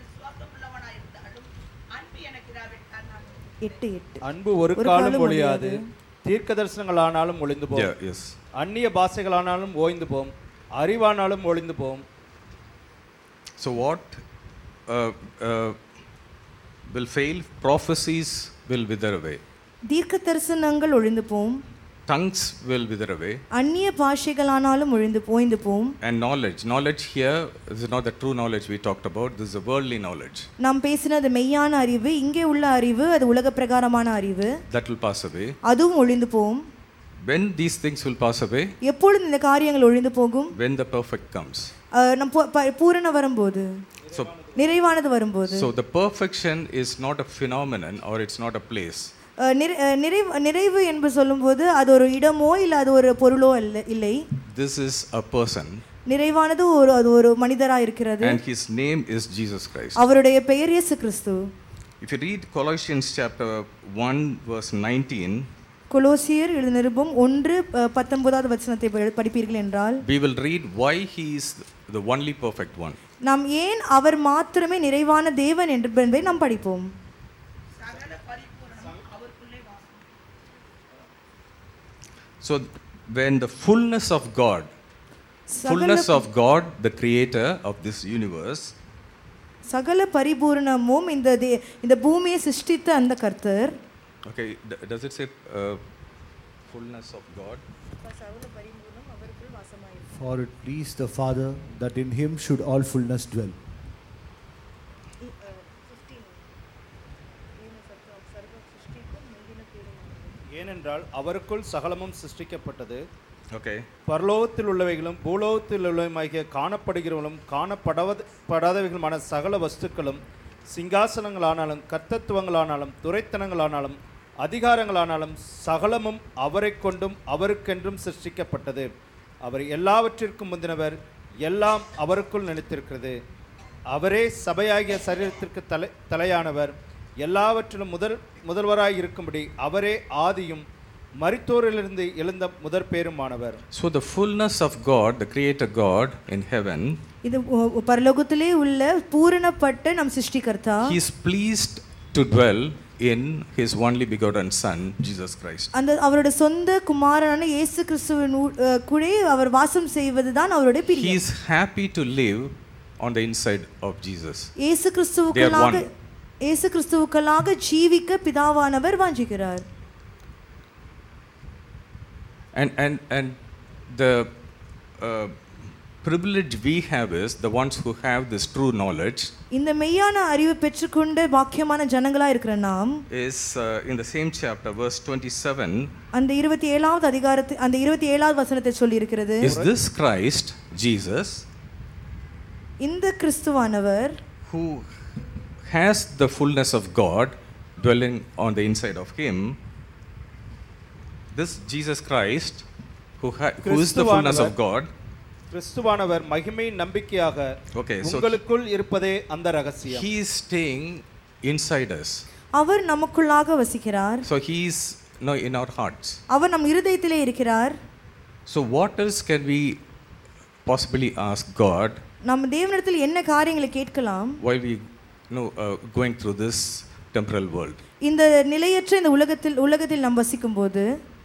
எட்டு எட்டு அன்பு ஒரு ஒரு காலம் காலம் ஒழியாது. ஒழியாது. தீர்க்க தரிசனங்களானாலும் ஒளிந்து போம். Yeah, yes. அந்நிய பாஷைகளானாலும் ஓய்ந்து போம். அறிவானாலும் ஒளிந்து போம். So what uh, uh, will fail? Prophecies will wither away. தீர்க்க தரிசனங்கள் ஒழிந்து போம், Tongues will wither away. அந்நிய பாஷைகளானாலும் ஒழிந்து போய்ந்து போம். And knowledge. Knowledge here is not the true knowledge we talked about. This is a worldly knowledge. நாம் பேசினது மெய்யான அறிவு, இங்கே உள்ள அறிவு அது உலக பிரகாரமான அறிவு, That will pass away. அதுவும் ஒழிந்து போம். When these things will pass away? எப்பொழுது இந்த காரியங்கள் ஒழிந்து போகும்? When the perfect comes. அஹ், நம் பூ- ப- பூரண வரும்போது, So, நிறைவானது வரும்போது. so the perfection is not a phenomenon or it's not a place. அஹ், நிறை- அஹ், நிறைவு நிறைவு என்று சொல்லும்போது அது ஒரு இடமோ இல்லை அது ஒரு பொருளோ அல்ல இல்லை. This is a person. நிறைவானது ஒரு அது ஒரு மனிதராக இருக்கிறது. And his name is Jesus Christ. அவருடைய பெயர் இயேசு கிறிஸ்து. If you read Colossians chapter one verse nineteen, கொலோசியர் எழுதின நிருபம் ஒன்று அஹ், பத்தொன்பதாவது வசனத்தை ப- படிப்பீர்கள் என்றால் we will read why he is the only perfect one. நாம் ஏன் அவர் மாத்திரமே நிறைவான தேவன் என்பதை நாம் படிப்போம். So when the fullness of God, fullness சகல of God, the creator of this universe, சகல பரிபூரணமும் இந்த தே- இந்த பூமியை சிருஷ்டித்த அந்த கர்த்தர். okay, d- does it say uh, fullness of God? For it pleased the Father that in him should all fullness dwell. ஏனென்றால் என்னவென்றால் அவருக்குள் சகலமும் சிருஷ்டிக்கப்பட்டது. Okay. பரலோகத்தில் உள்ளவைகளும் பூலோகத்தில் உள்ளவையுமாகிய காணப்படுகிறவர்களும் காணப்படாத படாதவைகளுமான சகல வஸ்துக்களும் சிங்காசனங்களானாலும் கர்த்தத்துவங்களானாலும் துரைத்தனங்களானாலும் அதிகாரங்களானாலும் சகலமும் அவரை கொண்டும் அவருக்கென்றும் சிருஷ்டிக்கப்பட்டது. அவர் எல்லாவற்றிற்கும் முந்தினவர், எல்லாம் அவருக்குள் நிலைத்திருக்கிறது. அவரே சபையாகிய சரீரத்திற்கு தலை தலையானவர். எல்லாவற்றிலும் முதல் முதல்வராய் இருக்கும்படி அவரே ஆதியும் மரித்தோரிலிருந்து எழுந்த முதற் பேருமானவர். So the fullness of God, the creator God in heaven, இது ஒ- பரலோகத்திலே உள்ள பூரணப்பட்ட நம் சிருஷ்டிகர்த்தா he is pleased to dwell in his only begotten son Jesus Christ. அந்த அவருடைய சொந்த குமாரனான இயேசு கிறிஸ்துவின் ஊ- அஹ் கூட அவர் வாசம் செய்வதுதான் அவருடைய He பிரியம். is happy to live on the inside of Jesus. இயேசு They are கிறிஸ்துவுக்குள்ளாக one. இயேசு கிறிஸ்துவுக்குள்ளாக ஜீவிக்க பிதாவானவர் வாஞ்சிக்கிறார். And and and the uh, privilege we have is the ones who have this true knowledge இந்த மெய்யான அறிவு பெற்றுக்கொண்ட பாக்கியமான ஜனங்களா இருக்கிற நாம் is uh, in the same chapter verse twenty-seven. அந்த இருபத்தி ஏழாவது அதிகாரத்தை அந்த இருபத்தி ஏழாவது வசனத்தை சொல்லி இருக்கிறது. Is this Christ Jesus இந்த கிறிஸ்துவானவர் who has the fullness of God dwelling on the inside of him? This Jesus Christ who ha- who is the fullness of God. கிறிஸ்துவானவர் மகிமையின் நம்பிக்கையாக Okay, so உங்களுக்குள் இருப்பதே அந்த ரகசியம். he is staying inside us. அவர் நமக்குள்ளாக வசிக்கிறார். So he is no in our hearts. அவர் நம் இருதயத்திலே இருக்கிறார். So what else can we possibly ask God நம்ம தேவனிடத்தில் என்ன காரியங்களை கேட்கலாம்? while we you know uh, going through this temporal world? இந்த நிலையற்ற இந்த உலகத்தில் உலகத்தில் நாம் வசிக்கும்போது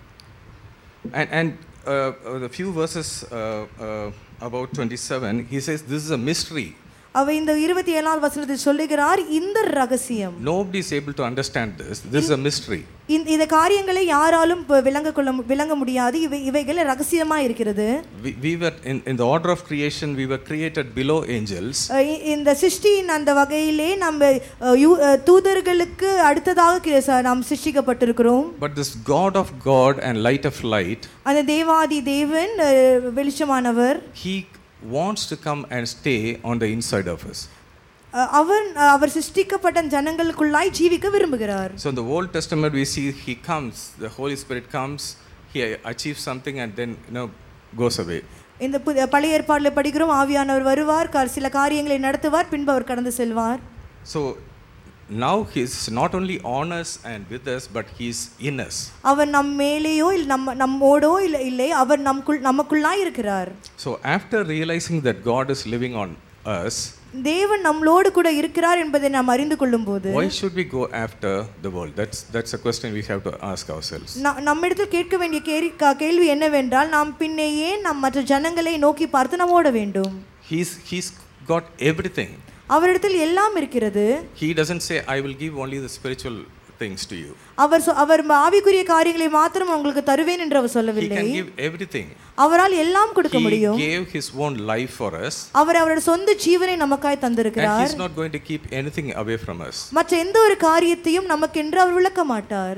And and uh, uh, the few verses uh, uh, about twenty-seven, he says this is a mystery. அவர் இந்த இருபத்தி ஏழாவது வசனத்தில் சொல்லுகிறார், இந்த ரகசியம். Nobody is able to understand this. This is a mystery. இந்த இந்த காரியங்களை யாராலும் ப- விளங்க கொள்ள மு- விளங்க முடியாது. இவை இவைகள் ரகசியமா இருக்கிறது. We, we were in, in the order of creation, we were created below angels. அஹ் இ- இந்த சிருஷ்டியின் அந்த வகையிலே நம்ம அஹ், யூ- அஹ், தூதர்களுக்கு அடுத்ததாக கி- ச- நாம் சிருஷ்டிக்கப்பட்டிருக்கிறோம். But this God of God and light of light, அந்த தேவாதி தேவன் அஹ், வெளிச்சமானவர் he wants to come and stay on the inside of us. அஹ், அவர் அவர் சிருஷ்டிக்கப்பட்ட ஜனங்களுக்குள்ளாய் ஜீவிக்க விரும்புகிறார். So in the Old Testament we see he comes, the Holy Spirit comes, he achieves something and then you know goes away. இந்த புதிய பழைய ஏற்பாட்டில் படிக்கிறோம், ஆவியானவர் வருவார், கா- சில காரியங்களை நடத்துவார், பின்பு அவர் கடந்து செல்வார். So now he is not only on us and with us, but he is in us. அவர் நம் மேலேயோ இல்லை நம்ம நம்மோடோ இல்லை இல்லை அவர் நமக்குள் நமக்குள்ளாய் இருக்கிறார். So after realizing that God is living on us, தேவன் நம்மளோடு கூட இருக்கிறார் என்பதை நாம் அறிந்து கொள்ளும்போது why should we go after the world? That's that's a question we have to ask ourselves. ந- நம்மிடத்தில் கேட்க வேண்டிய கேள்வி கா- கேள்வி என்னவென்றால், நாம் பின்னே ஏன் நம் மற்ற ஜனங்களை நோக்கி பார்த்து நாம் ஓட வேண்டும்? He's he's got everything. அவரிடத்தில் எல்லாம் இருக்கிறது. He doesn't say I will give only the spiritual things to you. அவர் சொ- அவர் ஆவிக்குரிய காரியங்களை மாத்திரம் உங்களுக்கு தருவேன் என்று அவர் He சொல்லவில்லை. can give everything. அவரால் எல்லாம் கொடுக்க He முடியும். gave his own life for us. அவர் அவருடைய சொந்த ஜீவனை நமக்காய் And தந்திருக்கிறார். he's not going to keep anything away from us. மற்ற எந்த ஒரு காரியத்தையும் நமக்கென்று அவர் விளக்க மாட்டார்.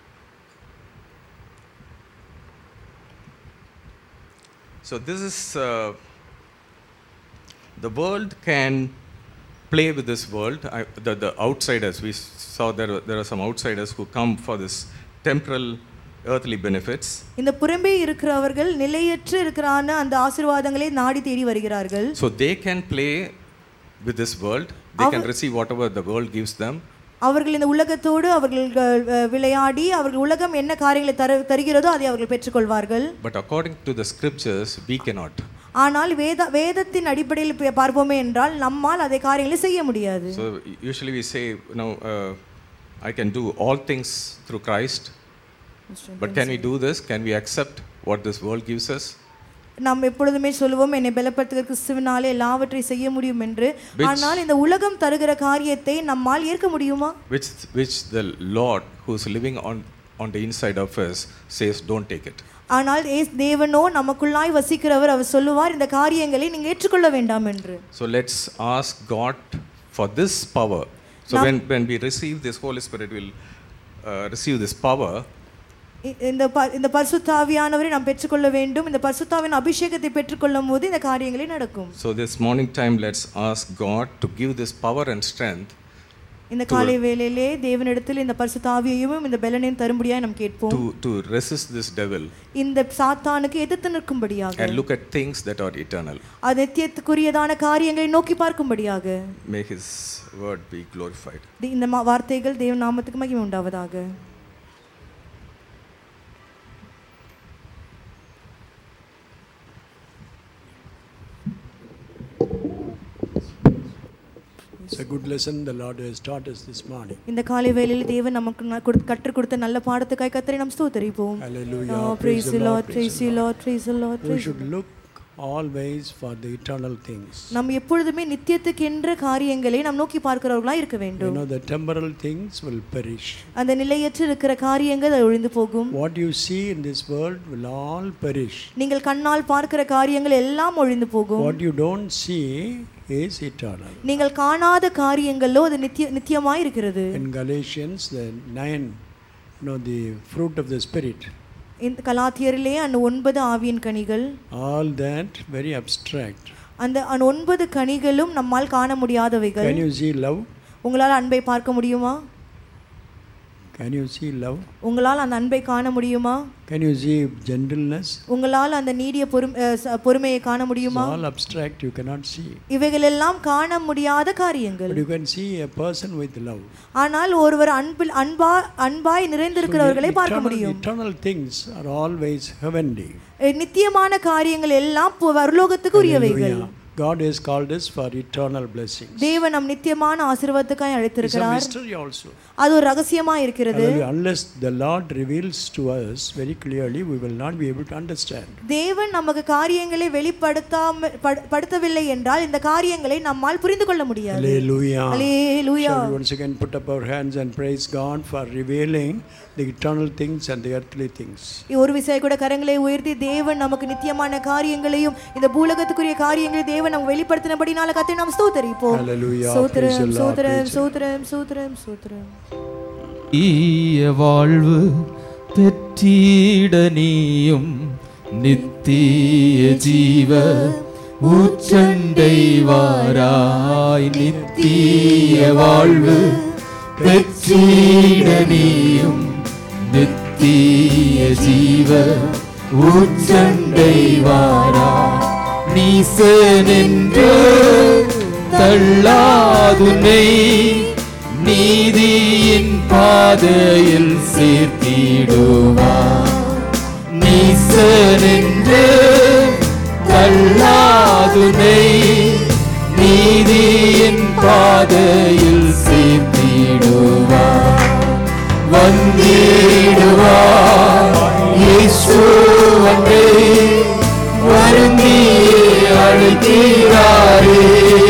So this is uh, the world can play with this world. I, the, the outsiders, we saw there were, there are some outsiders who come for this temporal earthly benefits. இந்த புறம்பே இருக்கிறவர்கள் நிலையற்று இருக்கிறான அந்த ஆசீர்வாதங்களை நாடி தேடி வருகிறார்கள். So they can play with this world. They can receive whatever the world gives them. அவர்கள் இந்த உலகத்தோடு அவர்கள் அஹ், விளையாடி அவர்கள் உலகம் என்ன காரியங்களை தரு தருகிறதோ அதை அவர்கள் பெற்றுக்கொள்வார்கள். But according to the scriptures, we cannot. ஆனால் வேத வேதத்தின் அடிப்படையில் பே- பார்ப்போமே என்றால் நம்மால் அதை காரியங்களை செய்ய முடியாது. So usually we say, you know, uh, I can do all things through Christ. But can we do this? Can we accept what this world gives us? நாம் எப்பொழுதுமே சொல்லுவோம், என்னை பலப்படுத்துகிற கிறிஸ்துவினாலே எல்லாவற்றையும் செய்ய முடியும் என்று. Which- ஆனால் இந்த உலகம் தருகிற காரியத்தை நம்மால் ஏற்க முடியுமா? Which which the Lord who's living on on the inside of us says, don't take it. ஆனால் ஏஸ்- தேவனோ நமக்குள்ளாய் வசிக்கிறவர், அவர் சொல்லுவார், இந்த காரியங்களை நீங்க ஏற்றுக்கொள்ள வேண்டாம் என்று. So let's ask God for this power. So Now- when when we receive this Holy Spirit, we'll uh, receive this power இ- இந்த ப- இந்த பரிசுத்த ஆவியானவரை நாம் பெற்றுக்கொள்ள வேண்டும். இந்த பரிசுத்த ஆவியின் அபிஷேகத்தை பெற்றுக்கொள்ளும் போது இந்த காரியங்களே நடக்கும். So this morning time, let's ask God to give this power and strength இந்த காலை வேளையிலே தேவனிடத்தில் இந்த பரிசுத்த ஆவியையும் இந்த பெலனையும் தரும்படியாய் நாம் கேட்போம். to, to resist this devil இந்த சாத்தானுக்கு எதிர்த்து நிற்கும்படியாக, and look at things that are eternal. அது நித்தியத்துக்குரியதான காரியங்களை நோக்கி பார்க்கும்படியாக. May His word be glorified. தி- இந்த மா- வார்த்தைகள் தேவ நாமத்துக்கு மகிமை உண்டாவதாக. It's a good lesson the Lord has taught us this morning. இந்த காலை வேளையில் தேவன் நமக்கு ந- கொடுத்த- கற்றுக் கொடுத்த நல்ல பாடத்துக்காய் கர்த்தரை நாம் ஸ்தோத்திரிப்போம். Hallelujah. Oh, praise the Lord, praise the Lord, praise the Lord, We praise the should look always for the eternal things. நாம் எப்பொழுதுமே நித்தியத்துக்கென்ற காரியங்களை நாம் நோக்கி பார்க்கிறவர்களாய் இருக்க You வேண்டும். know, the temporal things will perish. அந்த நிலையற்று இருக்கிற காரியங்கள் அது ஒழிந்து போகும். What you see in this world will all perish. நீங்கள் கண்ணால் பார்க்கிற காரியங்கள் எல்லாம் ஒழிந்து போகும். What you don't see is eternal. நீங்கள் காணாத காரியங்களோ அது நித்திய நித்தியமாய் இருக்கிறது. In Galatians, the nine, you know, the fruit of the Spirit, இந்த கலாத்தியரிலே அந்த ஒன்பது ஆவியின் கனிகள், all that very abstract. அந்த அந்த ஒன்பது கனிகளும் நம்மால் காண முடியாதவைகள். Can you see love? உங்களால் அன்பை பார்க்க முடியுமா? Can you see love? உங்களால் அந்த அன்பை காண முடியுமா? Can you see gentleness? உங்களால் அந்த நீடிய பொறும் அஹ், ச- பொறுமையை காண It's முடியுமா? all abstract, you cannot see. இவைகள் எல்லாம் காண முடியாத காரியங்கள். But you can see a person with love. ஆனால் ஒருவர் அன்பில் அன்பா அன்பாய் நிறைந்திருக்கிறவர்களை பார்க்க Eternal, முடியும். eternal things are always heavenly. அஹ், நித்தியமான காரியங்கள் எல்லாம் பு- பரலோகத்துக்கு உரியவைகள். Hallelujah. God has called us for eternal blessings. தேவன் நம் நித்தியமான ஆசீர்வாதத்துக்காய் It's a அழைத்திருக்கிறார். mystery also. அது ஒரு ரகசியமா இருக்கிறது. Hallelujah. Unless the Lord reveals to us very clearly, we will not be able to understand. தேவன் நமக்கு காரியங்களை வெளிப்படுத்தாம படு- படுத்தவில்லை என்றால் இந்த காரியங்களை நம்மால் புரிந்து கொள்ள முடியாது. Hallelujah. Hallelujah. Shall we once again put up our hands and praise God for revealing the eternal things and the earthly things. ஒரு விசை கூட கரங்களை உயர்த்தி தேவன் நமக்கு நித்தியமான காரியங்களையும் இந்த பூலகத்துக்குரிய காரியங்களை தேவன் நமக்கு வெளிப்படுத்தினபடினால கர்த்தரை நாம் ஸ்தோத்திரிப்போம். Hallelujah. Praise the ஸ்தோத்திரம் Lord. ஸ்தோத்திரம் Praise the ஸ்தோத்திரம் ஸ்தோத்திரம் ஸ்தோத்திரம். ஈய வாழ்வு பெற்றிட நீயும் நித்திய ஜீவ ஊற்றண்டை வாராய். நித்திய வாழ்வு பெற்றிட நீயும் நித்திய ஜீவ ஊற்றண்டை வாராய். நீசனென்று தள்ளாதுனை நீதியின் பாதையில் சேர்த்திடுவார். நீசனென்று தள்ளாதுனை நீதியின் பாதையில் சேர்த்திடுவார். வந்திடுவார் இயேசு வந்தே வருந்தியே அழைக்கிறாரே.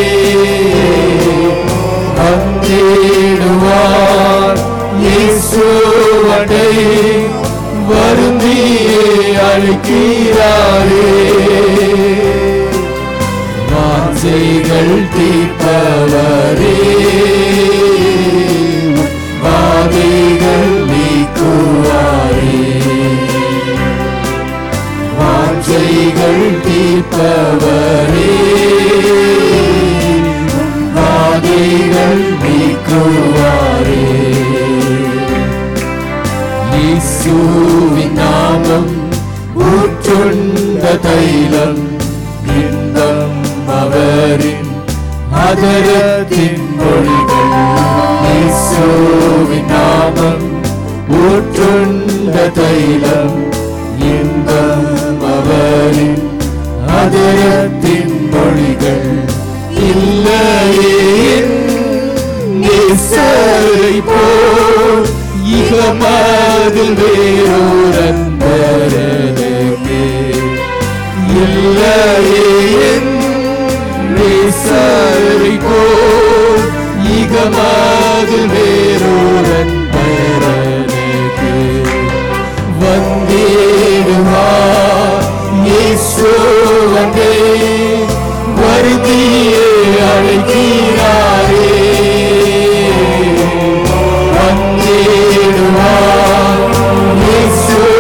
வந்திடுவார் இயேசு வந்தே வருந்தியே அழைக்கிறாரே. வாஞ்சைகள் தீர்ப்பவரே வாதைகள் நீக்குவாரே. வாஞ்சைகள் தீர்ப்பவரே வாதைகள் நீக்குவாரே. இயேசுவின் நாமம் ஊற்றுண்ட தைலம் இன்பம் அவரின் அதரத்தின் மொழிகள். இயேசுவின் நாமம் ஊற்றுண்ட தைலம் இன்பம் அவரின் அதரத்தின் மொழிகள். இல்லையே நேசரை போல் இகமதில் வேறொரன்பரனுக்கு. இல்லையே நேசரை போல் இகமதில் வேறொரன்பரனுக்கு. வந்திடுவார் இயேசு வந்தே வருந்தியே அழைக்கிறாரே. வந்திடுவார் இயேசு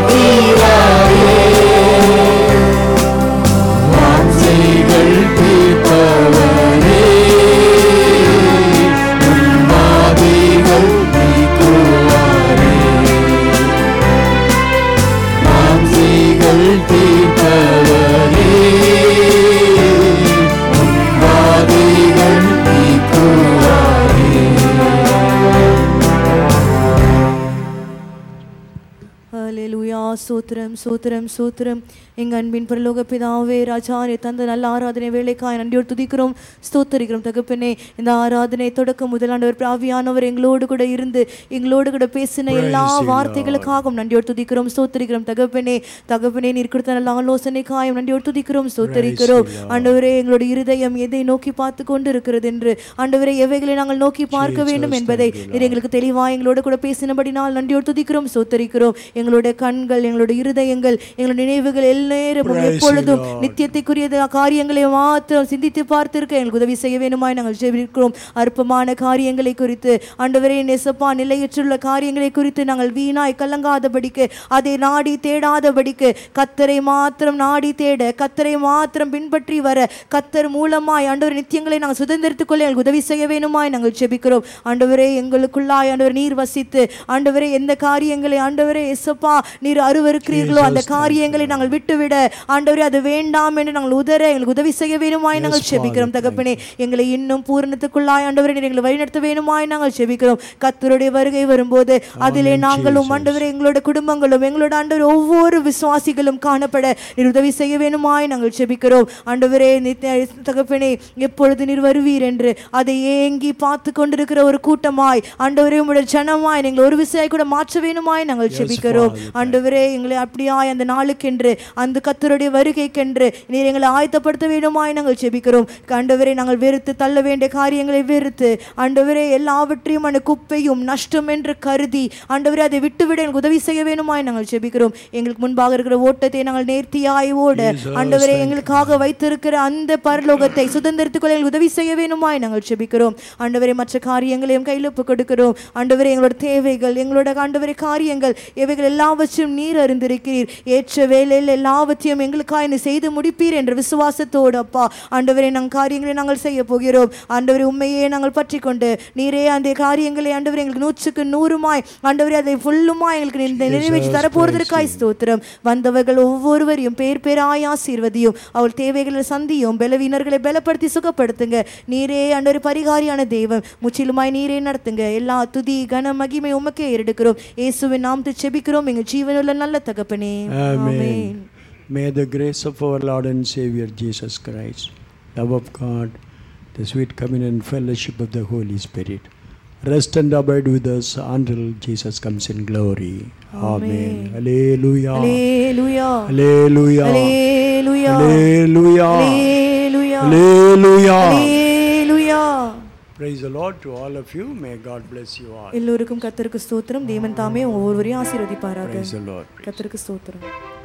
அழைக்கிறாரே வாஞ்சைகள் தீர்ப்பவரே உன்மாதிகள் நீக்குவாரே வாஞ்சைகள் தீர்ப்பவரே உன்மாதிகள் நீக்குவாரே. ஹல்லேலூயா. சோத்திரம் சோத்திரம் சோத்திரம். எங்கள் அன்பின் பரலோக பிதாவே ராஜா, நீ தந்த நல்ல ஆராதனை வேலைக்காய் நன்றியோடு துதிக்கிறோம், ஸ்தோத்தரிக்கிறோம் தகப்பனே. இந்த ஆராதனை தொடக்கம் முதலாண்டவர் ஆவியானவர் எங்களோடு கூட இருந்து எங்களோடு கூட பேசின எல்லா வார்த்தைகளுக்காகவும் நன்றியோடு துதிக்கிறோம், ஸ்தோத்தரிக்கிறோம் தகப்பனே. தகப்பனே, நீர் கொடுத்த நல்ல ஆலோசனைக்காயும் நன்றியோடு துதிக்கிறோம், ஸ்தோத்தரிக்கிறோம். ஆண்டவரே, எங்களுடைய இருதயம் எதை நோக்கி பார்த்து கொண்டு இருக்கிறது என்று, ஆண்டவரே, எவைகளை நாங்கள் நோக்கி பார்க்க வேண்டும் என்பதை நீர் எங்களுக்கு தெளிவாக எங்களோடு கூட பேசினபடினால் நன்றியோடு துதிக்கிறோம், ஸ்தோத்தரிக்கிறோம். எங்களுடைய கண்கள், எங்களுடைய இருதயங்கள், எங்களுடைய நினைவுகள் நேரமும் எப்பொழுதும் நித்தியத்தைக்குரிய காரியங்களை மாத்திரம் சிந்தித்து பார்த்திருக்க எங்களுக்கு உதவி செய்ய வேண்டுமாய் நாங்கள் ஜெபிக்கிறோம். அற்பமான காரியங்களை குறித்து, ஆண்டவரே நேசப்பா, நிலையற்றுள்ள காரியங்களை குறித்து நாங்கள் வீணாய் கலங்காதபடிக்கு, அதை நாடி தேடாதபடிக்கு, கத்தரை மாத்திரம் நாடி தேட, கத்தரை மாத்திரம் பின்பற்றி வர, கத்தர் மூலமாய் ஆண்டவர் நித்தியங்களை நாங்கள் சுதந்திரத்துக் கொள்ள எங்களுக்கு உதவி செய்ய வேண்டுமாய் நாங்கள் ஜெபிக்கிறோம். ஆண்டவரே, எங்களுக்குள்ளாய் ஆண்டவர் நீர் வசித்து, ஆண்டவரே, எந்த காரியங்களை ஆண்டவரே எசப்பா நீர் அருவருக்கிறீர்களோ அந்த காரியங்களை நாங்கள் விட்டு விட, ஆண்டவரே, அது வேண்டாம் என்று நாங்கள் உதற எங்களுக்கு உதவி செய்ய வேணுமாய் நாங்கள் ஜெபிக்கிறோம் தகப்பனே. எங்களை இன்னும் பூரணத்துக்குள்ளாய் ஆண்டவரே நீர் எங்களை வழிநடத்த வேணுமாய் நாங்கள் ஜெபிக்கிறோம். கர்த்தருடைய வருகை வரும்போது அதிலே நாங்களும் ஆண்டவரே எங்களோட குடும்பங்களும் எங்களோட ஆண்டவர் ஒவ்வொரு விசுவாசிகளும் காணப்பட நீர் உதவி செய்ய வேணுமாய் நாங்கள் ஜெபிக்கிறோம். ஆண்டவரே தகப்பனே, எப்பொழுது நீர் வருவீர் என்று அதை ஏங்கி பார்த்து கொண்டிருக்கிற ஒரு கூட்டமாய், ஆண்டவரே உம்முடைய ஜனமாய் எங்களை ஒரு விசையாய் கூட மாற்ற வேணுமாய் நாங்கள் ஜெபிக்கிறோம். ஆண்டவரே, எங்களை அப்படியாய் அந்த நாளுக்கென்று, அந்த கர்த்தருடைய வருகைக்கென்று நீர் எங்களை ஆயத்தப்படுத்த வேண்டுமாய் நாங்கள் ஜெபிக்கிறோம். ஆண்டவரே, நாங்கள் வெறுத்து தள்ள வேண்டிய காரியங்களை வெறுத்து, ஆண்டவரே, எல்லாவற்றையும் அந்த குப்பையும் நஷ்டம் என்று கருதி, ஆண்டவரே, அதை விட்டுவிட எங்களுக்கு உதவி செய்ய வேண்டுமாய் நாங்கள் ஜெபிக்கிறோம். எங்களுக்கு முன்பாக இருக்கிற ஓட்டத்தை நாங்கள் நேர்த்தியாய் ஓட, ஆண்டவரே, எங்களுக்காக வைத்திருக்கிற அந்த பரலோகத்தை சுதந்திரத்துக் கொள்ள எங்களுக்கு உதவி செய்ய வேண்டுமாய் நாங்கள் ஜெபிக்கிறோம். ஆண்டவரே, மற்ற காரியங்களையும் கையில் ஒப்புக் கொடுக்கிறோம். ஆண்டவரே, எங்களோட தேவைகள், எங்களோட ஆண்டவரே காரியங்கள், இவைகள் எல்லாவற்றையும் நீர் அறிந்திருக்கிறீர். ஏற்ற வேலையில் எல்லாவற்றையும் எங்களுக்காக நீ செய்து முடிப்பீர் என்ற விசுவாசத்தோடு அப்பா, ஆண்டவரே, நாங்கள் காரியங்களை நாங்கள் செய்ய போகிறோம். ஆண்டவரே, உண்மையே நாங்கள் பற்றி கொண்டு நீரே அந்த காரியங்களை ஆண்டவரே எங்களுக்கு நூற்றுக்கு நூறுமாய் ஆண்டவரே அதை ஃபுல்லுமாய் எங்களுக்கு நிறைவேற்றி தரப்போவதற்காய் ஸ்தோத்திரம். வந்தவர்கள் ஒவ்வொருவரையும் பேர் பேராய் ஆசீர்வதியும், அவள் தேவைகளை சந்தியும், பலவீனர்களை பலப்படுத்தி சுகப்படுத்துங்க. நீரே ஆண்டவரே பரிகாரியான தெய்வம், முற்றிலுமாய் நீரே நடத்துங்க. எல்லா துதி கன மகிமை உமக்கே ஏறெடுக்கிறோம். இயேசுவின் நாமத்தில் ஜெபிக்கிறோம் எங்கள் ஜீவனுள்ள நல்ல தகப்பனே. ஆமென். May the grace of our Lord and Savior Jesus Christ, love of God, the sweet communion and fellowship of the Holy Spirit rest and abide with us until Jesus comes in glory. Amen. Hallelujah. Hallelujah. Hallelujah. Hallelujah. Hallelujah. Hallelujah. Hallelujah. Hallelujah. Praise the Lord to all of you. May God bless you all. எல்லோருக்கும் கர்த்தருக்கு ஸ்தோத்திரம். தேவன் தாமே ஒவ்வொருவரையும் ஆசீர்வதிப்பாராக. Praise the Lord. கர்த்தருக்கு ஸ்தோத்திரம்.